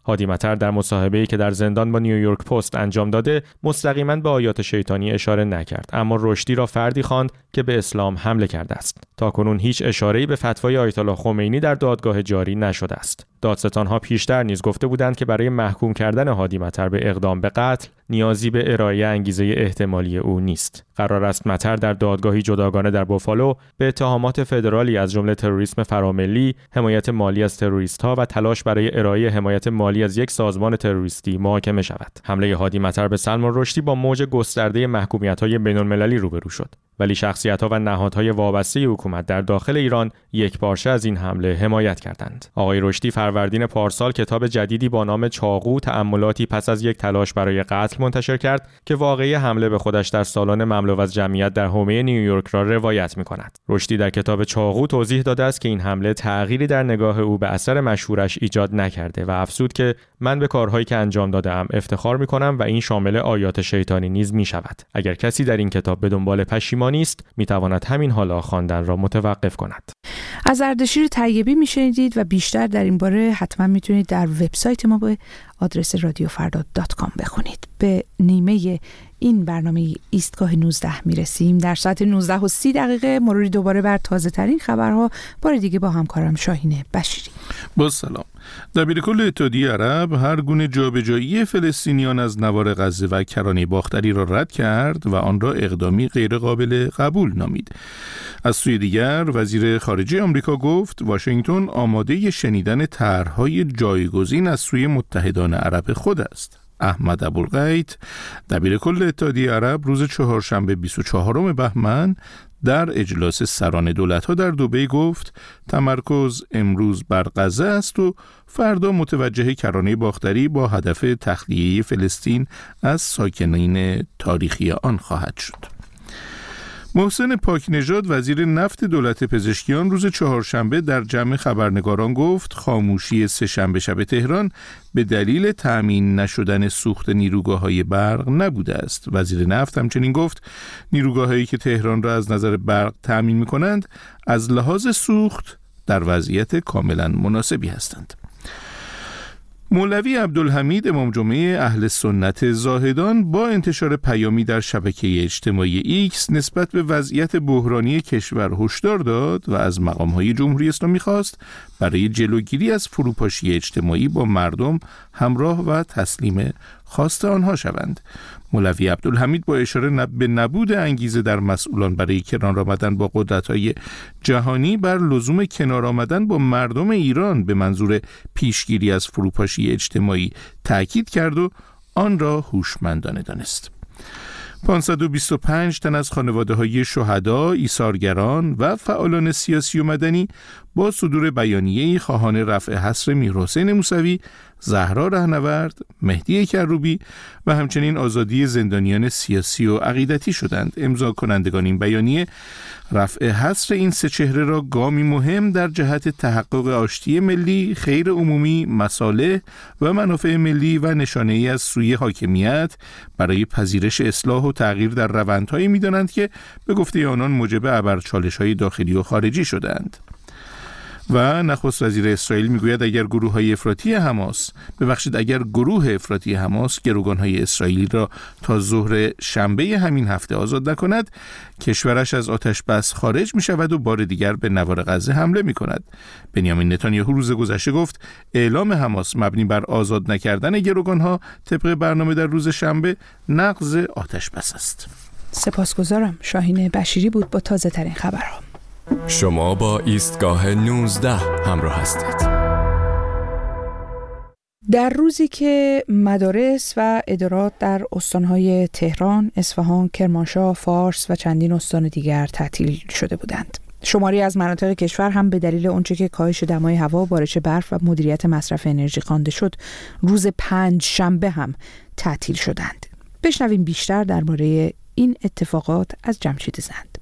هادی مطر در مصاحبه‌ای که در زندان با نیویورک پست انجام داده مستقیما به آیات شیطانی اشاره نکرد، اما رشدی را فردی خواند که به اسلام حمله کرده است. تاکنون هیچ اشاره‌ای به فتوای آیت الله خمینی در دادگاه جاری نشده است. دادستان‌ها پیشتر نیز گفته بودند که برای محکوم کردن هادی مطر به اقدام به قتل نیازی به ارائه انگیزه احتمالی او نیست. قرار است مطر در دادگاهی جداگانه در بوفالو به اتهامات فدرالی از جمله تروریسم فراملی، حمایت مالی از تروریست‌ها و تلاش برای ارائه حمایت مالی از یک سازمان تروریستی محاکمه شود. حمله هادی مطر به سلمان رشدی با موج گسترده محکومیت‌های بین‌المللی روبرو شد، ولی شخصیت‌ها و نهادهای وابسته حکومت در داخل ایران یکپارچه از این حمله حمایت کردند. آقای رشدی فروردین پارسال کتاب جدیدی با نام چاقو تأملاتی پس از یک تلاش برای قتل منتشر کرد که واقعه حمله به خودش در سالن مملو از جمعیت در حومه نیویورک را روایت می‌کند. رشدی در کتاب چاقو توضیح داده است که این حمله تغییری در نگاه او به اثر مشهورش ایجاد نکرده و افزود که من به کارهایی که انجام داده‌ام افتخار می‌کنم و این شامل آیات شیطانی نیز می‌شود. اگر کسی در این کتاب به دنبال پشیمانی است، می‌تواند همین حالا خواندن را متوقف کند. از اردشیر طیبی میشنیدید و بیشتر در این باره حتما میتونید در وبسایت ما به آدرس radiofarda.com بخونید. به نیمه این برنامه ایستگاه 19 میرسیم. در ساعت 19:30 مروری دوباره بر تازه ترین خبرها، بار دیگه با همکارم شاهین بشیری. با سلام. دبیرکل اتحادیه عرب هر گونه جابجایی فلسطینیان از نوار غزه و کرانه باختری را رد کرد و آن را اقدامی غیر قابل قبول نامید. از سوی دیگر وزیر خارجه آمریکا گفت واشنگتن آماده شنیدن طرح‌های جایگزین از سوی متحدان عرب خود است. احمد ابوالغیت دبیرکل اتحادیه عرب روز چهارشنبه 24 بهمن در اجلاس سران دولت‌ها در دبی گفت تمرکز امروز بر غزه است و فردا متوجه کرانه باختری با هدف تخلیه فلسطین از ساکنین تاریخی آن خواهد شد. محسن پاکنژاد وزیر نفت دولت پزشکیان روز چهارشنبه در جمع خبرنگاران گفت خاموشی سه‌شنبه شب تهران به دلیل تأمین نشدن سوخت نیروگاه‌های برق نبوده است. وزیر نفت همچنین گفت نیروگاه‌هایی که تهران را از نظر برق تأمین می‌کنند از لحاظ سوخت در وضعیت کاملا مناسبی هستند. مولوی عبدالحمید امام جمعه اهل سنت زاهدان با انتشار پیامی در شبکه اجتماعی ایکس نسبت به وضعیت بحرانی کشور هشدار داد و از مقام‌های جمهوری اسلامی خواست برای جلوگیری از فروپاشی اجتماعی با مردم همراه و تسلیم خواست آنها شوند. مولوی عبدالحمید با اشاره به نبود انگیزه در مسئولان برای کنار آمدن با قدرت‌های جهانی بر لزوم کنار آمدن با مردم ایران به منظور پیشگیری از فروپاشی اجتماعی تأکید کرد و آن را هوشمندانه دانست. 525 تن از خانواده‌های شهدا، ایثارگران و فعالان سیاسی و مدنی با صدور بیانیه‌ای خواهان رفع حصر میرحسین موسوی، زهرا رهنورد، مهدی کروبی و همچنین آزادی زندانیان سیاسی و عقیدتی شدند. امضا کنندگان این بیانیه رفع حصر این سه چهره را گامی مهم در جهت تحقق آشتی ملی، خیر عمومی، مصالح و منافع ملی و نشانه‌ای از سوی حاکمیت برای پذیرش اصلاح و تغییر در روندهایی می‌دانند که به گفته آنان موجب ابرچالش‌های داخلی و خارجی شدند. و نخست وزیر اسرائیل میگوید اگر گروه افراطی حماس گروگان‌های اسرائیلی را تا ظهر شنبه همین هفته آزاد نکند، کشورش از آتش بس خارج می شود و بار دیگر به نوار غزه حمله می کند. بنیامین نتانیاهو روز گذشته گفت اعلام حماس مبنی بر آزاد نکردن گروگان‌ها طبق برنامه در روز شنبه نقض آتش بس است. سپاسگزارم. شاهین بشیری بود با تازه ترین خبرها. شما با ایستگاه 19 همراه هستید. در روزی که مدارس و ادارات در استانهای تهران، اصفهان، کرمانشاه، فارس و چندین استان دیگر تعطیل شده بودند. شماری از مناطق کشور هم به دلیل اونچه که کاهش دمای هوا، بارش برف و مدیریت مصرف انرژی خوانده شد، روز پنجشنبه هم تعطیل شدند. بشنویم بیشتر درباره این اتفاقات از جمشید زند.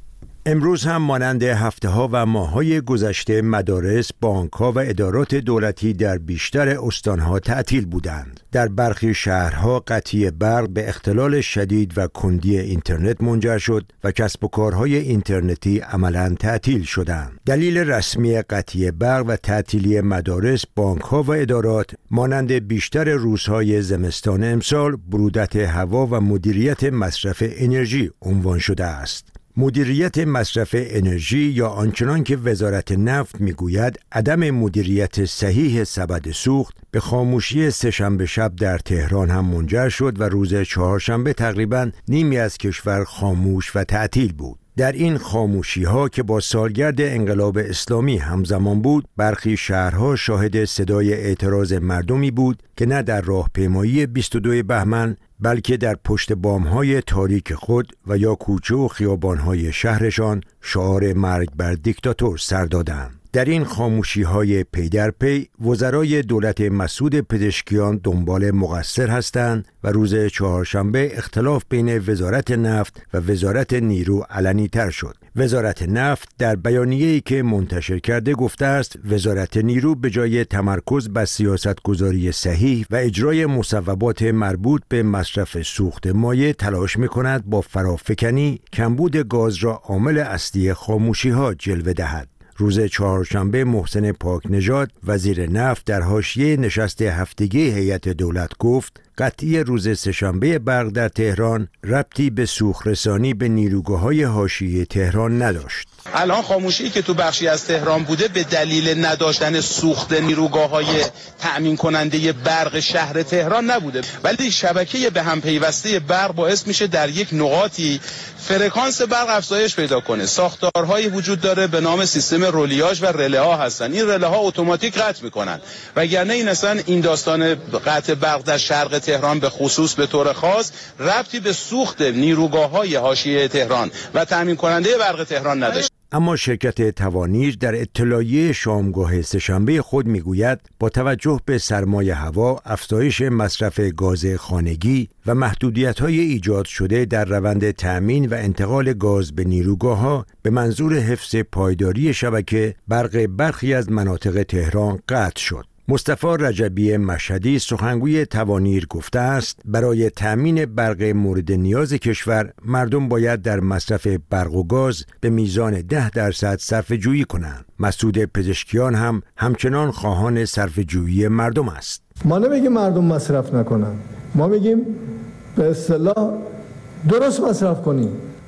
امروز هم مانند هفته‌ها و ماه‌های گذشته مدارس، بانک‌ها و ادارات دولتی در بیشتر استان‌ها تعطیل بودند. در برخی شهرها قطعی برق به اختلال شدید و کندی اینترنت منجر شد و کسب و کارهای اینترنتی عملاً تعطیل شدند. دلیل رسمی قطعی برق و تعطیلی مدارس، بانک‌ها و ادارات مانند بیشتر روزهای زمستان امسال برودت هوا و مدیریت مصرف انرژی عنوان شده است. مدیریت مصرف انرژی یا آنچنان که وزارت نفت میگوید عدم مدیریت صحیح سبد سوخت به خاموشی سه‌شنبه شب در تهران هم منجر شد و روز چهارشنبه تقریباً نیمی از کشور خاموش و تعطیل بود. در این خاموشی ها که با سالگرد انقلاب اسلامی همزمان بود، برخی شهرها شاهد صدای اعتراض مردمی بود که نه در راهپیمایی 22 بهمن بلکه در پشت بام‌های تاریک خود و یا کوچه و خیابان‌های شهرشان شعار مرگ بر دیکتاتور سر دادند. در این خاموشی‌های پی در پی وزرای دولت مسعود پزشکیان دنبال مقصر هستند و روز چهارشنبه اختلاف بین وزارت نفت و وزارت نیرو علنی تر شد. وزارت نفت در بیانیه‌ای که منتشر کرده گفته است وزارت نیرو به جای تمرکز بر سیاست‌گذاری صحیح و اجرای مصوبات مربوط به مصرف سوخت مایع تلاش می‌کند با فرافکنی کمبود گاز را عامل اصلی خاموشی‌ها جلوه دهد. روز چهارشنبه محسن پاکنژاد وزیر نفت در حاشیه نشست هفتگی هیئت دولت گفت قطعی روز سه‌شنبه برق در تهران ربطی به سوخت‌رسانی به نیروگاه‌های حاشیه تهران نداشت. الان خاموشی که تو بخشی از تهران بوده به دلیل نداشتن سوخت نیروگاه‌های تأمین کننده برق شهر تهران نبوده، ولی شبکه به هم پیوسته برق باعث میشه در یک نقاطی فرکانس برق افزایش پیدا کنه. ساختارهایی وجود داره به نام سیستم رولیاژ و رله ها هستن. این رله ها اتوماتیک قطع میکنن. وگرنه این داستان قطع برق در شرق تهران به خصوص به طور خاص ربطی به سوخت نیروگاه‌های حاشیه تهران و تأمین کننده برق تهران نداشت. اما شرکت توانیر در اطلاعیه شامگاه سه‌شنبه خود میگوید با توجه به سرمایه هوا، افزایش مصرف گاز خانگی و محدودیت‌های ایجاد شده در روند تأمین و انتقال گاز به نیروگاه‌ها به منظور حفظ پایداری شبکه برق برخی از مناطق تهران قطع شد. مصطفی رجبی مشهدی سخنگوی توانیر گفته است برای تأمین برق مورد نیاز کشور مردم باید در مصرف برق و گاز به میزان 10% صرفه جویی کنند. مسعود پزشکیان هم همچنان خواهان صرفه جویی مردم است. ما نمیگیم مردم مصرف نکنن، ما میگیم به اصطلاح درست مصرف کنیم.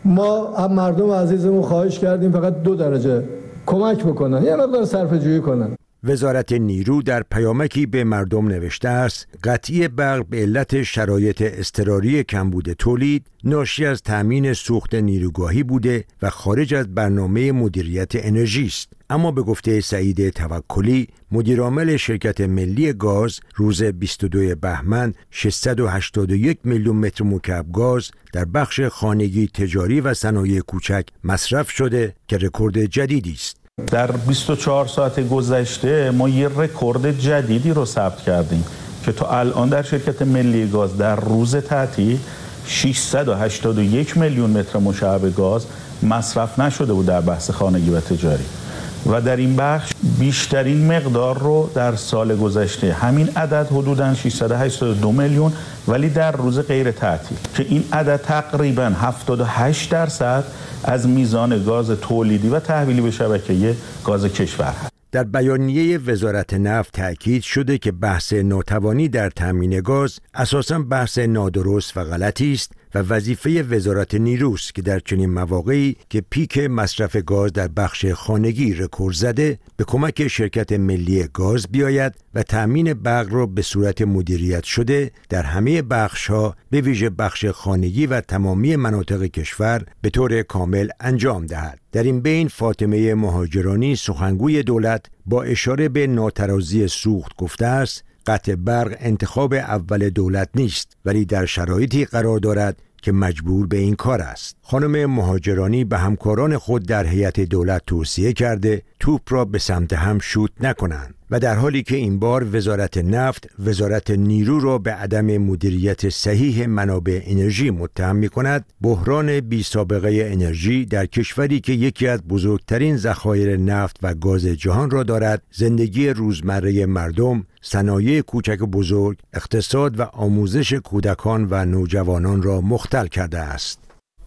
ما هم مردم عزیزمون خواهش کردیم فقط 2 درجه کمک بکنن، یه مقدار صرفه جویی کنن. وزارت نیرو در پیامکی به مردم نوشته است قطعی برق به علت شرایط اضطراری کمبود تولید ناشی از تأمین سوخت نیروگاهی بوده و خارج از برنامه مدیریت انرژی است. اما به گفته سعید توکلی مدیرعامل شرکت ملی گاز روز 22 بهمن 681 میلیون متر مکعب گاز در بخش خانگی، تجاری و صنایع کوچک مصرف شده که رکورد جدیدی است. در 24 ساعت گذشته ما یه رکورد جدیدی رو ثبت کردیم که تا الان در شرکت ملی گاز در روز تعطیل 681 میلیون متر مکعب گاز مصرف نشده بود در بحث خانگی و تجاری و در این بخش بیشترین مقدار رو در سال گذشته همین عدد حدوداً 682 میلیون ولی در روز غیر تعطیل که این عدد تقریباً 78% از میزان گاز تولیدی و تحویلی به شبکه گاز کشور هست. در بیانیه وزارت نفت تأکید شده که بحث ناتوانی در تامین گاز اساساً بحث نادرست و غلطی است و وظیفه وزارت نیروست که در چنین مواقعی که پیک مصرف گاز در بخش خانگی رکورد زده به کمک شرکت ملی گاز بیاید و تامین برق را به صورت مدیریت شده در همه بخش‌ها به ویژه بخش خانگی و تمامی مناطق کشور به طور کامل انجام دهد. در این بین فاطمه مهاجرانی سخنگوی دولت با اشاره به ناترازی سوخت گفته است قطع برق انتخاب اول دولت نیست ولی در شرایطی قرار دارد که مجبور به این کار است. خانم مهاجرانی به همکاران خود در هیئت دولت توصیه کرده توپ را به سمت هم شوت نکنند و در حالی که این بار وزارت نفت وزارت نیرو را به عدم مدیریت صحیح منابع انرژی متهم می‌کند، بحران بی سابقه انرژی در کشوری که یکی از بزرگترین ذخایر نفت و گاز جهان را دارد، زندگی روزمره مردم، صنایع کوچک و بزرگ، اقتصاد و آموزش کودکان و نوجوانان را مختل کرده است.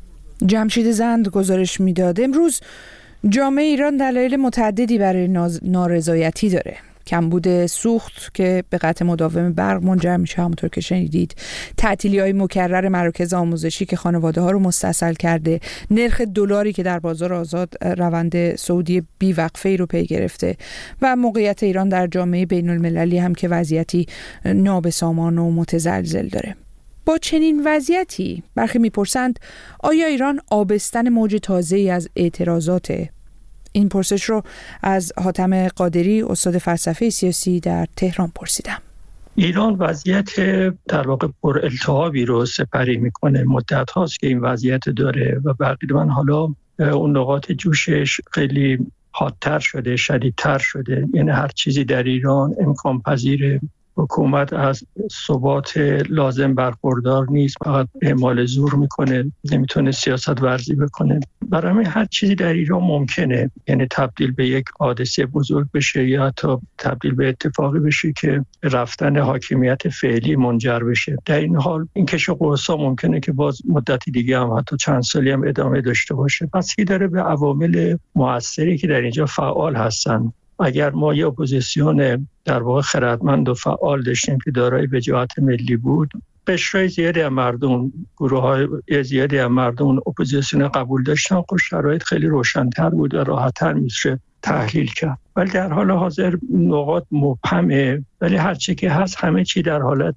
جمشید زند گزارش می‌داد امروز جامعه ایران دلایل متعددی برای نارضایتی داره. کمبود سوخت که به قطع مداوم برق منجر میشه، همونطور که شنیدید، تعطیلی‌های مکرر مراکز آموزشی که خانواده‌ها رو مستاصل کرده، نرخ دلاری که در بازار آزاد روند صعودی بی‌وقفه‌ای رو پی گرفته و موقعیت ایران در جامعه بین‌المللی هم که وضعیتی نابسامان و متزلزل داره. با چنین وضعیتی برخی میپرسند آیا ایران آبستن موج تازه‌ای از اعتراضاته؟ این پرسش رو از حاتم قادری استاد فلسفه سیاسی در تهران پرسیدم. ایران وضعیت در واقع پر التهابی رو سپری میکنه، مدت هاست که این وضعیت داره و بقیه من حالا اون نقاط جوشش خیلی حادتر شده، شدیدتر شده. یعنی هر چیزی در ایران امکان پذیره. حکومت از ثبات لازم برخوردار نیست، فقط اعمال زور میکنه، نمیتونه سیاست ورزی بکنه. برای همین هر چیزی در ایران ممکنه، یعنی تبدیل به یک حادثه بزرگ بشه یا حتی تبدیل به اتفاقی بشه که رفتن حاکمیت فعلی منجر بشه. در این حال این کش و قوسا ممکنه که باز مدتی دیگه هم حتی چند سالی هم ادامه داشته باشه. پس کی داره به عوامل مؤثری که در اینجا فعال هستن. اگر ما یه اپوزیسیون در واقع خردمند و فعال داشتیم که دارای وجاهت ملی بود، قشرهای زیادی از مردم، گروه‌های زیادی از مردم اپوزیسیون قبول داشتن، خب شرایط خیلی روشن‌تر بود و راحت‌تر میشه تحلیل کرد. ولی در حال حاضر نقاط مبهمه، ولی هرچی که هست همه چی در حالت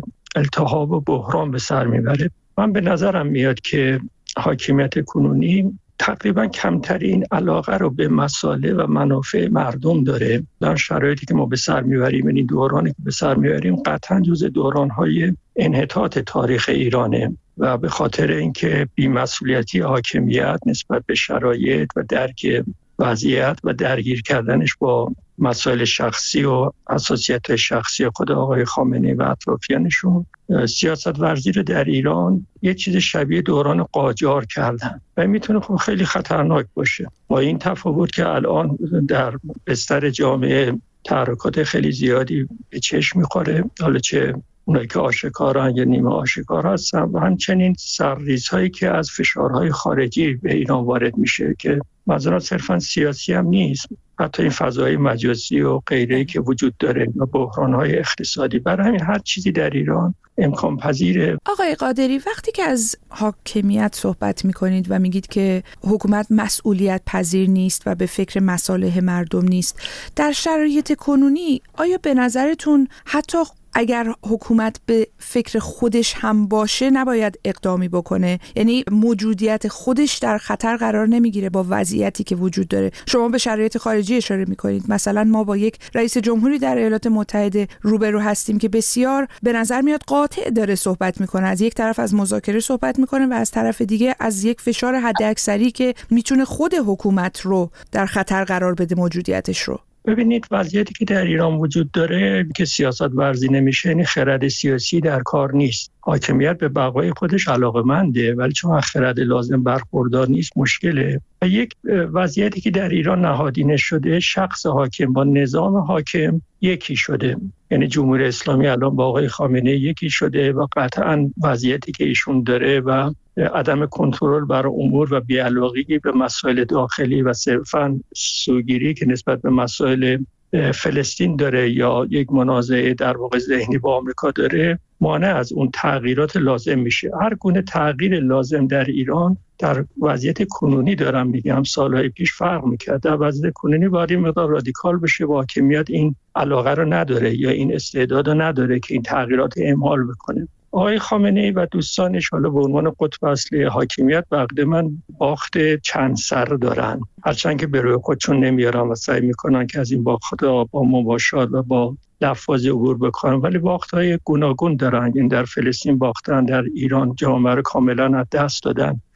التهاب و بحران به سر میبره. من به نظرم میاد که حاکمیت کنونی تقریبا کمترین علاقه رو به مصالح و منافع مردم داره. در شرایطی که ما به سر میبریم، این دورانی که به سر میبریم قطعا جزء دوران‌های انحطاط تاریخ ایرانه و به خاطر اینکه بی‌مسئولیتی حاکمیت نسبت به شرایط و درک وضعیت و درگیر کردنش با مسائل شخصی و حساسیت شخصی خود آقای خامنه‌ای و اطرافیانشون، سیاست ورزی رو در ایران یه چیز شبیه دوران قاجار کردن و میتونه خب خیلی خطرناک باشه. با این تفاوت که الان در بستر جامعه تحرکات خیلی زیادی به چشم میخوره، حالا چه اونایی که آشکارن یا نیمه آشکار هستن و همچنین سرریزهایی که از فشارهای خارجی به ایران وارد میشه که مثلا صرفا سیاسی هم نیست، حتی این فضای مجازی و غیره‌ای که وجود داره و بحران‌های اقتصادی. برای همین هر چیزی در ایران امکان پذیره. آقای قادری، وقتی که از حاکمیت صحبت می‌کنید و میگید که حکومت مسئولیت پذیر نیست و به فکر مصالح مردم نیست، در شرایط کنونی آیا به نظرتون حتی اگر حکومت به فکر خودش هم باشه نباید اقدامی بکنه؟ یعنی موجودیت خودش در خطر قرار نمیگیره با وضعیتی که وجود داره؟ شما به شرایط خارجی اشاره میکنید. مثلا ما با یک رئیس جمهوری در ایالات متحده روبرو هستیم که بسیار به نظر میاد قاطع داره صحبت میکنه. از یک طرف از مذاکره صحبت میکنه و از طرف دیگه از یک فشار حداکثری که میتونه خود حکومت رو در خطر قرار بده، موجودیتش رو. ببینید وضعیتی که در ایران وجود داره که سیاست ورزی نمیشه، یعنی خرد سیاسی در کار نیست. حاکمیت به بقای خودش علاقه‌منده ولی چون خرد لازم برخوردار نیست مشکله. و یک وضعیتی که در ایران نهادینه شده، شخص حاکم با نظام حاکم یکی شده. یعنی جمهوری اسلامی الان با آقای خامنه‌ای یکی شده و قطعاً وضعیتی که ایشون داره و عدم کنترل بر امور و بی‌علاقگی به مسائل داخلی و صرفاً سوگیری که نسبت به مسائل فلسطین داره یا یک منازعه در واقع ذهنی با آمریکا داره، مانع از اون تغییرات لازم میشه. هر گونه تغییر لازم در ایران در وضعیت کنونی دارم میگم سالهای پیش فرق میکرد. در وضعیت کنونی باید این مقدار رادیکال بشه و حاکمیت این علاقه رو نداره یا این استعداد رو نداره که این تغییرات اعمال بکنه. آقای خامنه‌ای و دوستانش حالا به عنوان قطب اصلی حاکمیت به عقد من باخت چند سر دارن، هرچند که به روی خودشون نمیارن و سعی میکنن که از این باخت‌ها با مباشرت و با لفاظی عبور بکنن، ولی باخت‌های گوناگون دارن. این در فلسطین باختن، در ایران جامعه رو کاملا از دست دادن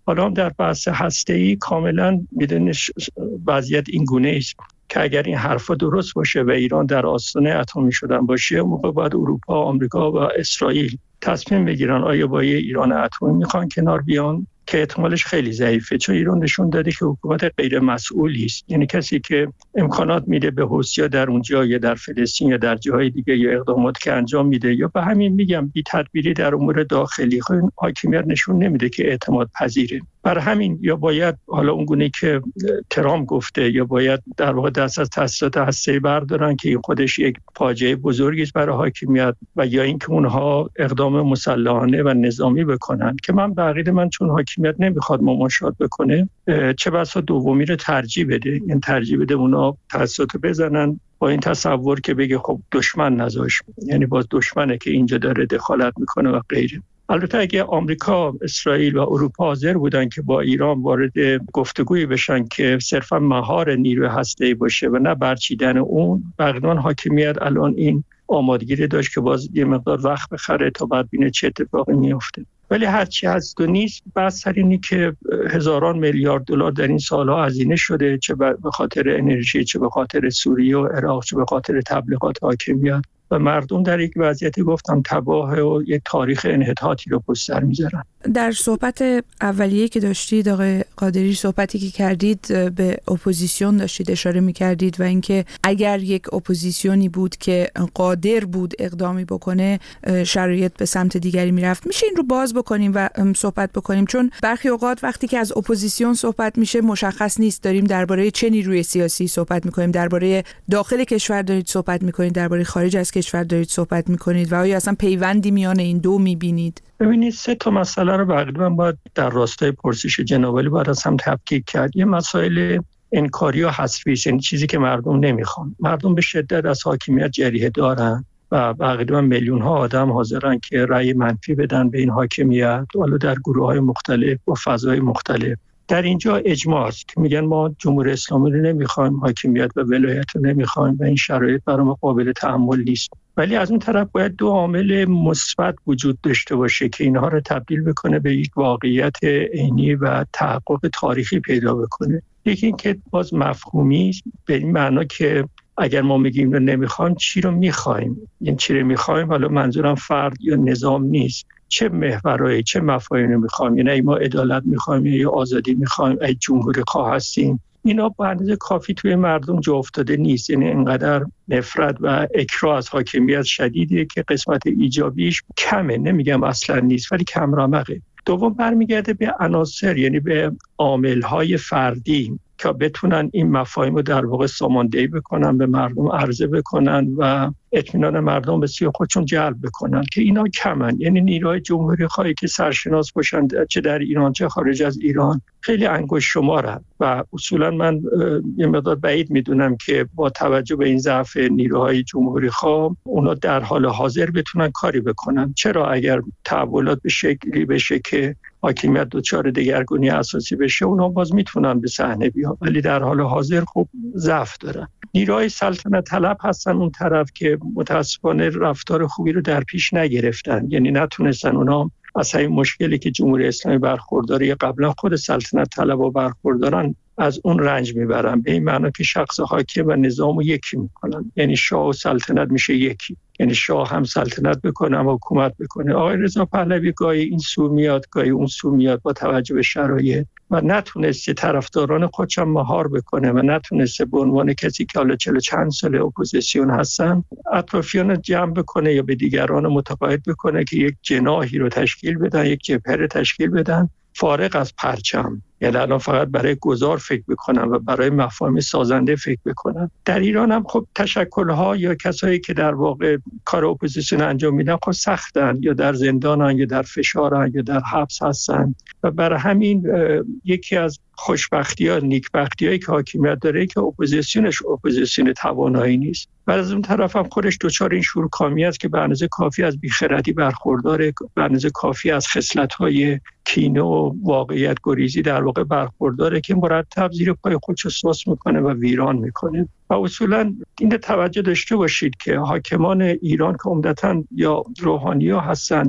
حالا در بحث هسته‌ای کاملا میدونید وضعیت این گونه است که اگر این حرفا درست باشه و ایران در آستانه اتمی شدن باشه، موقع باید اروپا، آمریکا و اسرائیل تصمیم بگیرن آیا با یه ایران اتمی میخوان کنار بیان، که احتمالش خیلی ضعیفه، چون ایران نشون داده که حکومت غیر مسئولی است. یعنی کسی که امکانات میده به حوثی‌ها در اونجا یا در فلسطین یا در جاهای دیگه یا اقدامات که انجام میده یا به همین میگم بی تدبیری در امور داخلی، خود حاکمیت نشون نمیده که اعتماد پذیره. بر همین یا باید حالا اون گونه که ترامپ گفته یا باید در واقع دست از تأسیسات هسته‌ای بردارن که این خودش یک فاجعه بزرگی است برای حاکمیت، و یا اینکه اونها اقدام مسلحانه و نظامی بکنن که من بعقیده من چون حاکمیت نمیخواد مماشات بکنه، چه بسا دومی رو ترجیح بده، این ترجیح بده اونا تأسیسات بزنن با این تصور که بگه خب دشمن نذاشت، یعنی باز دشمنه که اینجا داره دخالت میکنه و غیره. البته اگه آمریکا، اسرائیل و اروپا حاضر بودن که با ایران وارد گفتگویی بشن که صرفا مهار نیروی هسته‌ای باشه و نه برچیدن اون، بغداد حاکمیت الان این آمادگی داشت که باز یه مقدار وقت بخره تا بعد ببینه چه اتفاقی میفته. ولی هرچی هست و نیست، بحث سر اینه که هزاران میلیارد دلار در این سالها هزینه شده، چه به خاطر انرژی، چه به خاطر سوریه و عراق، چه به خاطر تبلیغات حاکمیت، و مردم در یک وضعیتی گفتم تباه و یک تاریخ انحطاطی رو پشت سر میذارن. در صحبت اولیه که داشتید آقای قادری، صحبتی که کردید به اپوزیسیون داشتید اشاره میکردید و اینکه اگر یک اپوزیسیونی بود که قادر بود اقدامی بکنه، شرایط به سمت دیگری میرفت. میشه این رو باز بکنیم و صحبت بکنیم؟ چون برخی اوقات وقتی که از اپوزیسیون صحبت میشه مشخص نیست داریم درباره چه نیروی سیاسی صحبت میکنیم، درباره داخل کشور دارید صحبت میکنید، درباره خارج از کشور دارید صحبت میکنید، و آیا اصلا پیوندی میان این دو میبینید؟ ببینید، سه تا مسئله رو بقیداً باید در راستای پرسش جناب عالی باید از هم تفکیک کرد. یه مسائل انکاری و حذفی، یعنی چیزی که مردم نمیخوان. مردم به شدت از حاکمیت جریحه دارن و بقیداً میلیون ها آدم حاضرن که رأی منفی بدن به این حاکمیت، حالا در گروه‌های مختلف و فضای مختلف. در اینجا اجماع است که میگن ما جمهوری اسلامی رو نمیخوایم، حاکمیت و ولایت رو نمیخوایم و این شرایط برای ما قابل تحمل نیست. ولی از اون طرف باید دو عامل مثبت وجود داشته باشه که اینها رو تبدیل بکنه به یک واقعیت عینی و تحقق تاریخی پیدا بکنه. یکی این که باز مفهومی به این معنا که اگر ما میگیم رو نمیخوایم، چی رو میخوایم؟ این چی رو میخوایم، حالا منظورم فرد یا نظام نیست، چه محورایی، چه مفاهیمی میخوایم؟ یعنی ما عدالت میخوایم یا آزادی میخوایم، ای جمهوری خواه هستیم؟ اینا به اندازه کافی توی مردم جا افتاده نیست. یعنی اینقدر نفرت و اکراه از حاکمیت شدیده که قسمت ایجابیش کمه، نمیگم اصلا نیست ولی کم رمقه. دوم برمیگرده به عناصر، یعنی به عامل‌های فردی که بتونن این مفاهیم رو در واقع ساماندهی بکنن، به مردم عرضه بکنن و اطمینان مردم به سوی خودشون جلب بکنن که اینا کمن. یعنی نیروهای جمهوری خواهی که سرشناس باشن چه در ایران چه خارج از ایران خیلی انگشت شمارن و اصولا من یه مقدار بعید میدونم که با توجه به این ضعف نیروهای جمهوری خواه اونا در حال حاضر بتونن کاری بکنن. چرا اگر تحولات به شکلی بشه که حاکمیت دچار دگرگونی اساسی بشه، اونا باز میتونن به صحنه بیان، ولی در حال حاضر خب ضعف دارن. نیروهای سلطنت طلب هستن اون طرف که متاسفانه رفتار خوبی رو در پیش نگرفتن، یعنی نتونستن اونا از این مشکلی که جمهوری اسلامی برخورداره یا قبلا خود سلطنت طلب‌ها برخوردارن از اون رنج میبرن، به این معنی که شخص حاکم و نظام رو یکی میکنن، یعنی شاه و سلطنت میشه یکی، یعنی شاه هم سلطنت بکنه و حکومت بکنه. آقای رضا پهلوی گاهی این سو میاد گاهی اون سو میاد با توجه به شرایط و نتونسته طرفداران خودش هم مهار بکنه و نتونسته به عنوان کسی که حالا 40 چند سال اپوزیسیون هستن اطرافیان جمع بکنه یا به دیگران متقاعد بکنه که یک جناحی رو تشکیل بدن، یک جبهه رو تشکیل بدن فارغ از پرچم، یعنی الان فقط برای گذار فکر بکنن و برای مفاهیم سازنده فکر بکنن. در ایران هم خب تشکل‌ها یا کسایی که در واقع کار اپوزیسیون انجام میدن خب سختن، یا در زندانن یا در فشارن یا در حبس هستن و برای همین یکی از خوشبختی‌ها نیکبختی‌هایی که حاکمیت داره که اپوزیسیون توانایی نیست و از اون طرف هم خودش دچار این شورکامی است که به اندازه کافی از بیخردی برخورداره، به اندازه کافی از خصلت‌های کینه و واقعیت گریزی در واقع برخورداره که مرتب زیر پای خودش سوس میکنه و ویران میکنه. و اصولا این توجه داشته باشید که حاکمان ایران که عمدتاً یا روحانی‌ها هستن یا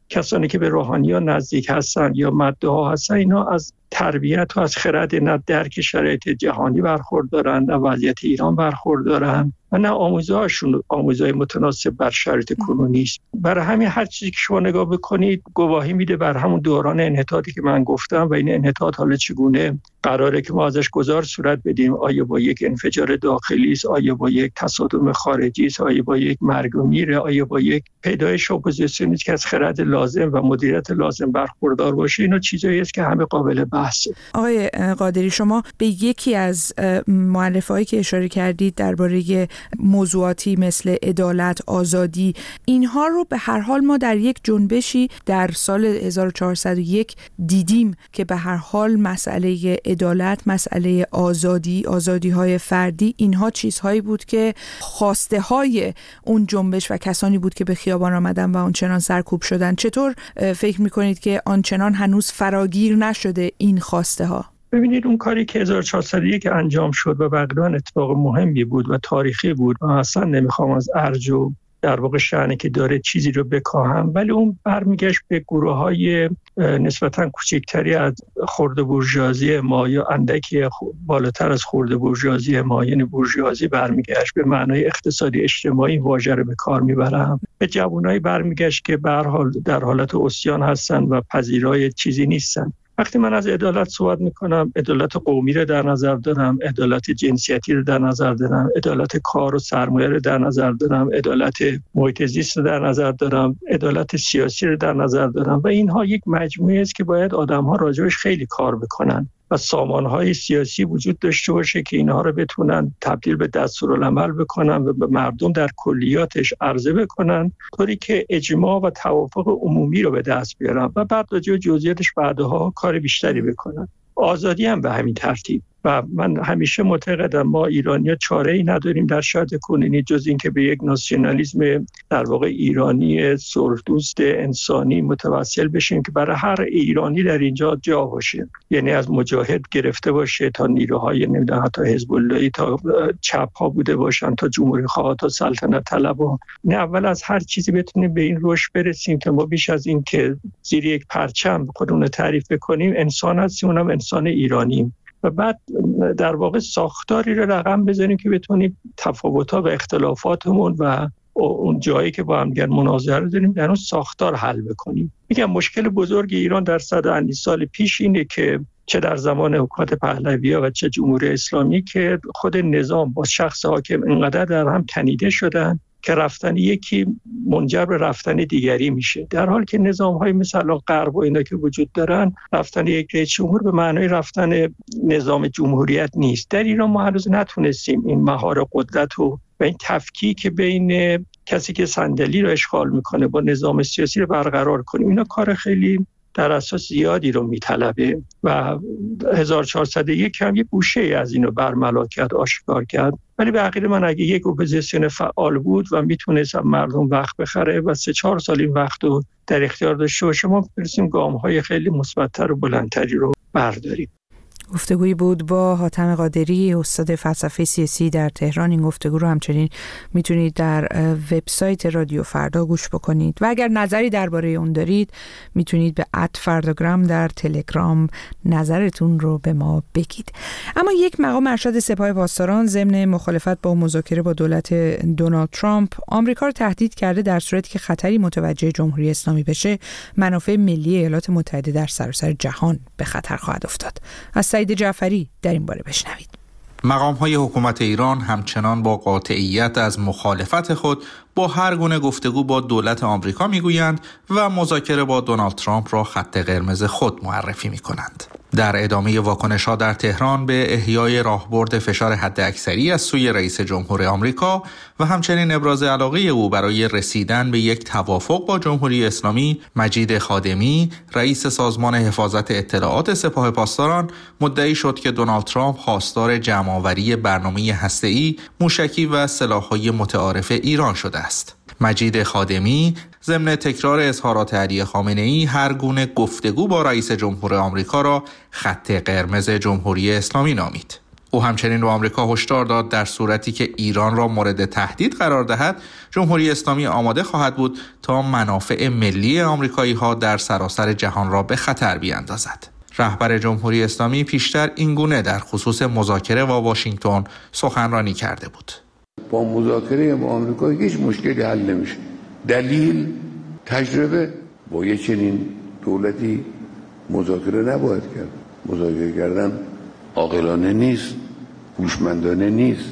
کسانی که به روحانیان نزدیک هستن یا مدعا هستن، اینا از تربیت و از خرد نه درک شرایط جهانی برخوردارن، نه وضعیت ایران برخوردارن و نه آموزهاشون آموزهای متناسب بر شرایط کنونی است. برای همین هر چیزی که شما نگاه بکنید گواهی میده بر همون دوران انحطاطی که من گفتم و این انحطاط حالا چگونه قراره که ما ازش گذار صورت بدیم. آیا با یک انفجار داخلی است، آیا با یک تصادم خارجی است، آیا با یک مرگ و میر، آیا با یک پیدایش اپوزیسیونی که از خرد لازم و مدیریت لازم برخوردار باشه. اینا چیزایی است که همه قابل بحثه. آقای قادری، شما به یکی از مؤلفه‌هایی که اشاره کردید درباره موضوعاتی مثل عدالت، آزادی، اینها رو به هر حال ما در یک جنبشی در سال 1401 دیدیم که به هر حال مسئله عدالت، مسئله آزادی‌های فردی، اینها چیزهایی بود که خواسته های اون جنبش و کسانی بود که به خیابان آمدن و آنچنان سرکوب شدن. چطور فکر می‌کنید که آنچنان هنوز فراگیر نشده این خواسته ها؟ ببینید اون کاری که 1401 انجام شد و واقعا اتفاق مهمی بود و تاریخی بود و اصلا نمیخوام از ارج و در واقع شأنی که داره چیزی رو بکاهم، ولی اون برمیگشت به گروه‌های نسبتاً کوچکتری از خرده بورژوازی ما یا اندکی بالاتر از خرده بورژوازی ما، یعنی بورژوازی برمیگشت به معنای اقتصادی اجتماعی واژه رو به کار میبرم، به جوانایی برمیگشت که به هر حال در حالت عصیان هستن و پذیرای چیزی نیستن. وقتی من از عدالت صحبت میکنم، عدالت قومی رو در نظر دارم، عدالت جنسیتی رو در نظر دارم، عدالت کار و سرمایه رو در نظر دارم، عدالت محیط زیست رو در نظر دارم، عدالت سیاسی رو در نظر دارم و اینها یک مجموعه است که باید آدم‌ها راجعش خیلی کار بکنن و سامانهای سیاسی وجود داشته باشه که اینها رو بتونن تبدیل به دستورالعمل بکنن و به مردم در کلیاتش عرضه بکنن، طوری که اجماع و توافق عمومی رو به دست بیارن و بعد راجع به جزئیاتش بعدها کار بیشتری بکنن. آزادی هم به همین ترتیب. و من همیشه معتقدم ما ایرانی‌ها چاره‌ای نداریم در شرایط کنونی جز اینکه به یک ناسیونالیسم در واقع ایرانی صلح‌دوست انسانی متوسل بشیم که برای هر ایرانی در اینجا جا باشه، یعنی از مجاهد گرفته باشه تا نیروهای نمیدونم حتی حزب اللهی، تا چپ‌ها بوده باشن، تا جمهوری‌خواه، تا سلطنت طلب‌ها. نه، اول از هر چیزی بتونیم به این رشد برسیم که ما بیش از این که زیر یک پرچم خودمون تعریف کنیم انسان هستیم، اونم انسان ایرانیم و بعد در واقع ساختاری رو رقم بزنیم که بتونیم تفاوت‌ها و اختلافاتمون و اون جایی که با هم دیگر مناظره داریم در اون ساختار حل بکنیم. میگم مشکل بزرگ ایران در 100 اندی سال پیش اینه که چه در زمان حکومت پهلوی‌ها و چه جمهوری اسلامی که خود نظام با شخص حاکم اینقدر در هم تنیده شدن که رفتن یکی منجر به رفتن دیگری میشه، در حالی که نظام‌های مثل غرب و اینا که وجود دارن رفتن یک رئیس جمهور به معنای رفتن نظام جمهوریت نیست. در ایران ما هنوز نتونستیم این مهار قدرت و این تفکیک بین کسی که صندلی رو اشغال میکنه با نظام سیاسی رو برقرار کنیم. اینا کار خیلی در اساس زیادی رو میطلبه و 1401 هم یه گوشه از اینو برملا کرد، آشکار کرد. ولی به عقیده من اگه یک اپوزیسیون فعال بود و میتونست مردم وقت بخره و 3-4 سال این وقت رو در اختیار داشته باشه، ما برسیم گام‌های خیلی مثبت‌تر و بلندتری رو برداریم. گفتگویی بود با حاتم قادری، استاد فلسفه سیاسی در تهران. این گفتگو رو همچنین میتونید در وبسایت رادیو فردا گوش بکنید و اگر نظری درباره اون دارید میتونید به @فرداگرام در تلگرام نظرتون رو به ما بگید. اما یک مقام ارشد سپاه پاسداران ضمن مخالفت با مذاکره با دولت دونالد ترامپ آمریکا رو تهدید کرده در صورتی که خطری متوجه جمهوری اسلامی بشه منافع ملی ایالات متحده در سراسر جهان به خطر خواهد افتاد. از سعید جعفری در این باره بشنوید. مقام‌های حکومت ایران همچنان با قاطعیت از مخالفت خود با هر گونه گفتگو با دولت آمریکا میگویند و مذاکره با دونالد ترامپ را خط قرمز خود معرفی می‌کنند. در ادامه واکنش‌ها در تهران به احیای راهبرد فشار حداکثری از سوی رئیس جمهور آمریکا و همچنین ابراز علاقه او برای رسیدن به یک توافق با جمهوری اسلامی، مجید خادمی، رئیس سازمان حفاظت اطلاعات سپاه پاسداران مدعی شد که دونالد ترامپ خواستار جمع‌آوری برنامه هسته‌ای، موشکی و سلاح‌های متعارف ایران شده است. مجید خادمی ضمن تکرار اظهارات علی خامنه‌ای هر گونه گفتگو با رئیس جمهور آمریکا را خط قرمز جمهوری اسلامی نامید. او همچنین به آمریکا هشدار داد در صورتی که ایران را مورد تهدید قرار دهد، جمهوری اسلامی آماده خواهد بود تا منافع ملی آمریکایی‌ها در سراسر جهان را به خطر بیاندازد. رهبر جمهوری اسلامی پیشتر این گونه در خصوص مذاکره با واشنگتن سخنرانی کرده بود. با مذاکره با آمریکا هیچ مشکلی حل نمیشه. دلیل تجربه. با یه چنین دولتی مذاکره نباید کرد. مذاکره کردن عاقلانه نیست، هوشمندانه نیست،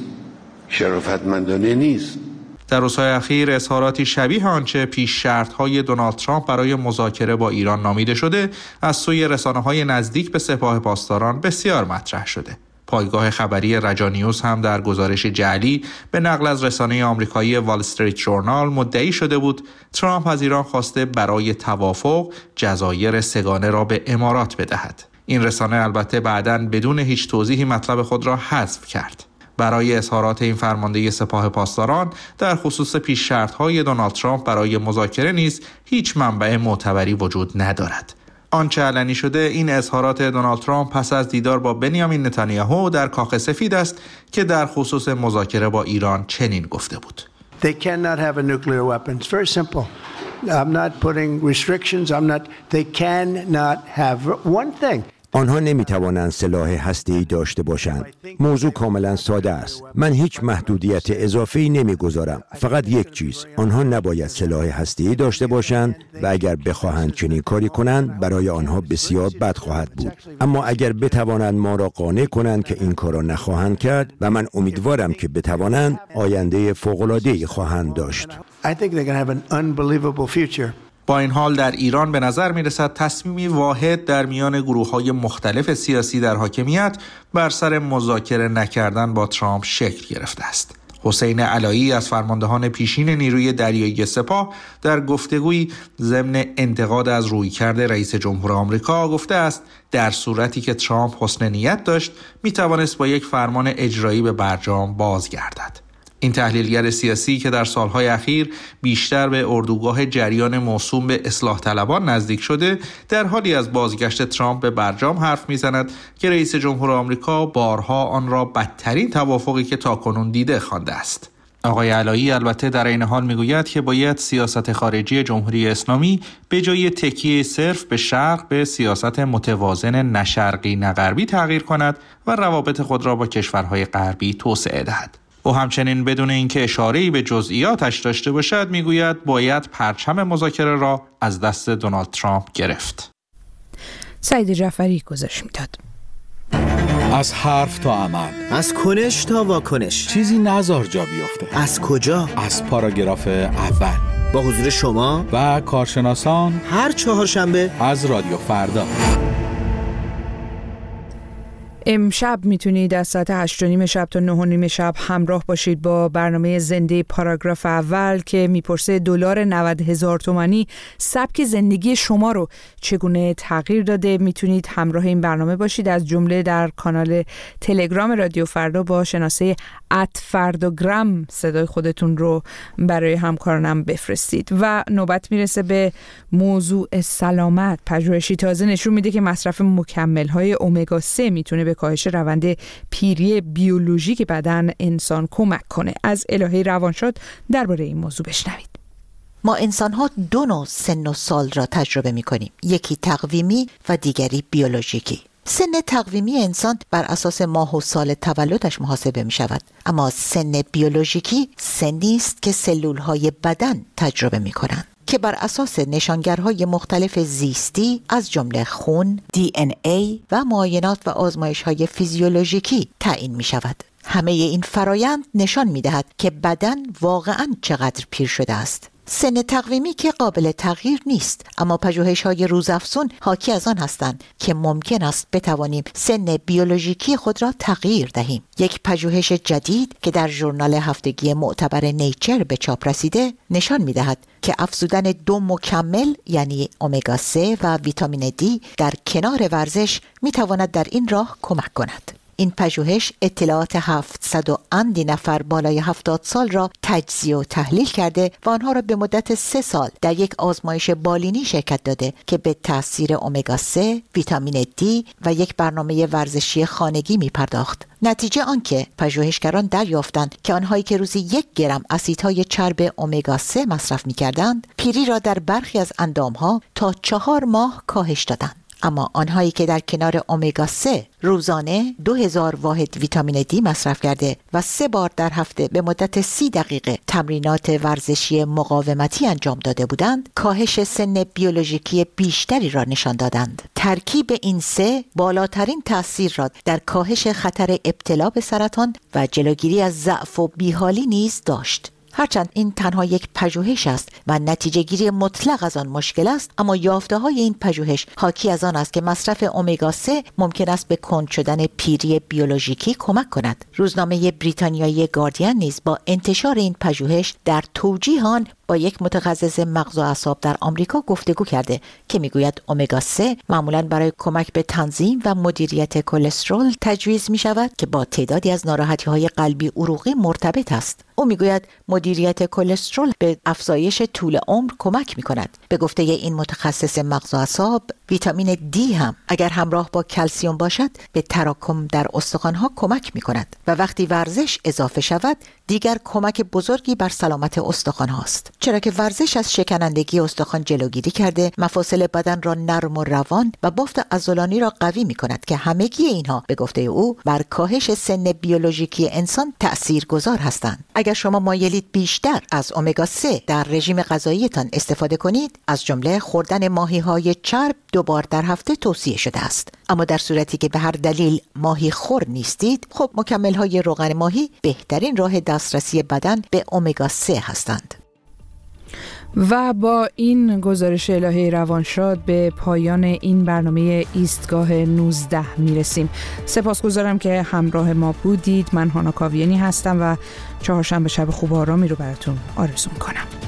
شرافتمندانه نیست. در روزهای اخیر اظهاراتی شبیه آنچه پیش شرط‌های دونالد ترامپ برای مذاکره با ایران نامیده شده از سوی رسانه‌های نزدیک به سپاه پاسداران بسیار مطرح شده. پایگاه خبری رجا نیوز هم در گزارش جعلی به نقل از رسانه آمریکایی وال استریت ژورنال مدعی شده بود ترامپ از ایران خواسته برای توافق جزایر سگانه را به امارات بدهد. این رسانه البته بعداً بدون هیچ توضیحی مطلب خود را حذف کرد. برای اظهارات این فرمانده سپاه پاسداران در خصوص پیش شرط‌های دونالد ترامپ برای مذاکره نیز هیچ منبع معتبری وجود ندارد. آنچه علنی شده این اظهارات دونالد ترامپ پس از دیدار با بنیامین نتانیاهو در کاخ سفید است که در خصوص مذاکره با ایران چنین گفته بود. They cannot have a nuclear weapon. It's very simple. I'm not putting restrictions. They cannot have one thing. آنها نمیتوانند سلاح هسته‌ای داشته باشند. موضوع کاملا ساده است. من هیچ محدودیت اضافه‌ای نمیگذارم. فقط یک چیز. آنها نباید سلاح هسته‌ای داشته باشند و اگر بخواهند چنین کاری کنند برای آنها بسیار بد خواهد بود. اما اگر بتوانند ما را قانع کنند که این کار را نخواهند کرد و من امیدوارم که بتوانند، آینده فوق‌العاده‌ای خواهند داشت. I think they're going to have an unbelievable future. با این حال در ایران به نظر می رسد تصمیمی واحد در میان گروه‌های مختلف سیاسی در حاکمیت بر سر مذاکره نکردن با ترامپ شکل گرفته است. حسین علایی از فرماندهان پیشین نیروی دریایی سپاه در گفتگویی ضمن انتقاد از رویکرد رئیس جمهور آمریکا گفته است در صورتی که ترامپ حسن نیت داشت می توانست با یک فرمان اجرایی به برجام بازگردد. این تحلیلگر سیاسی که در سالهای اخیر بیشتر به اردوگاه جریان موسوم به اصلاح طلبان نزدیک شده، در حالی از بازگشت ترامپ به برجام حرف میزند که رئیس جمهور آمریکا بارها آن را بدترین توافقی که تاکنون دیده خوانده است. آقای علایی البته در این حال میگوید که باید سیاست خارجی جمهوری اسلامی به جای تکیه صرف به شرق به سیاست متوازن نه شرقی نه غربی تغییر کند و روابط خود را با کشورهای غربی توسعه دهد. او همچنین بدون اینکه اشاره‌ای به جزئیاتش داشته باشد میگوید باید پرچم مذاکره را از دست دونالد ترامپ گرفت. سعید جعفری گزارش میداد. از حرف تا عمل، از کنش تا واکنش، چیزی نذار جا بیفته. از کجا؟ از پاراگراف اول با حضور شما و کارشناسان هر چهارشنبه از رادیو فردا. امشب میتونید از ساعت 8:30 شب تا 9:30 شب همراه باشید با برنامه زنده پاراگراف اول که میپرسه دلار 90,000 تومانی سبک زندگی شما رو چگونه تغییر داده. میتونید همراه این برنامه باشید، از جمله در کانال تلگرام رادیو فردا با شناسه @فرداگرام صدای خودتون رو برای همکارانم بفرستید. و نوبت میرسه به موضوع سلامت. پژوهشی تازه نشون میده که مصرف مکمل‌های امگا 3 میتونه به کاهش روند پیری بیولوژیک بدن انسان کمک کنه. از الهه روانشاد درباره این موضوع بشنوید. ما انسان‌ها دو نوع سن و سال را تجربه می‌کنیم، یکی تقویمی و دیگری بیولوژیکی. سن تقویمی انسان بر اساس ماه و سال تولدش محاسبه می‌شود، اما سن بیولوژیکی سنی است که سلول‌های بدن تجربه می‌کنند که بر اساس نشانگرهای مختلف زیستی از جمله خون، DNA و معاینات و آزمایش‌های فیزیولوژیکی تعیین می‌شود. همه این فرایند نشان می‌دهد که بدن واقعاً چقدر پیر شده است. سن تقویمی که قابل تغییر نیست، اما پژوهش‌های روزافزون حاکی از آن هستند که ممکن است بتوانیم سن بیولوژیکی خود را تغییر دهیم. یک پژوهش جدید که در ژورنال هفتگی معتبر نیچر به چاپ رسیده نشان می‌دهد که افزودن 2 مکمل یعنی امگا 3 و ویتامین دی در کنار ورزش می‌تواند در این راه کمک کند. این پژوهش اطلاعات 700 و اندی نفر بالای 70 سال را تجزیه و تحلیل کرده و آنها را به مدت 3 سال در یک آزمایش بالینی شرکت داده که به تاثیر امگا 3، ویتامین دی و یک برنامه ورزشی خانگی می پرداخت. نتیجه آنکه پژوهشگران دریافتند که آنهایی که روزی 1 گرم اسیدهای چرب امگا 3 مصرف می‌کردند، پیری را در برخی از اندامها تا 4 ماه کاهش دادند. اما آنهایی که در کنار امگا 3 روزانه 2000 واحد ویتامین دی مصرف کرده و 3 بار در هفته به مدت 30 دقیقه تمرینات ورزشی مقاومتی انجام داده بودند، کاهش سن بیولوژیکی بیشتری را نشان دادند. ترکیب این 3 بالاترین تأثیر را در کاهش خطر ابتلا به سرطان و جلوگیری از ضعف و بیحالی نیز داشت. هرچند این تنها یک پژوهش است و نتیجه گیری مطلق از آن مشکل است، اما یافته های این پژوهش حاکی از آن است که مصرف امگا 3 ممکن است به کند شدن پیری بیولوژیکی کمک کند. روزنامه بریتانیایی گاردین نیز با انتشار این پژوهش در توجیه آن با یک متخصص مغز و اعصاب در آمریکا گفتگو کرده که میگوید امگا 3 معمولاً برای کمک به تنظیم و مدیریت کلسترول تجویز می شود که با تعدادی از ناراحتی‌های قلبی عروقی مرتبط است. او میگوید مدیریت کلسترول به افزایش طول عمر کمک می کند. به گفته این متخصص مغز و اعصاب، ویتامین دی هم اگر همراه با کلسیم باشد به تراکم در استخوان‌ها کمک می کند و وقتی ورزش اضافه شود دیگر کمک بزرگی بر سلامت استخوان هاست، چرا که ورزش از شکنندگی استخوان جلوگیری کرده، مفاصل بدن را نرم و روان و بافت عضلانی را قوی می کند که همگی اینها به گفته او بر کاهش سن بیولوژیکی انسان تأثیرگذار هستند. اگر شما مایلید بیشتر از امگا 3 در رژیم غذاییتان استفاده کنید، از جمله خوردن ماهی‌های چرب 2 بار در هفته توصیه شده است. اما در صورتی که به هر دلیل ماهی خور نیستید، خب مکمل‌های روغن ماهی بهترین راه دسترسی بدن به امگا 3 هستند. و با این گزارش الهه روانشاد به پایان این برنامه ایستگاه 19 میرسیم. سپاسگزارم که همراه ما بودید. من هانا کاویانی هستم و چهارشنبه شب خوب و آرامی رو براتون آرزو میکنم.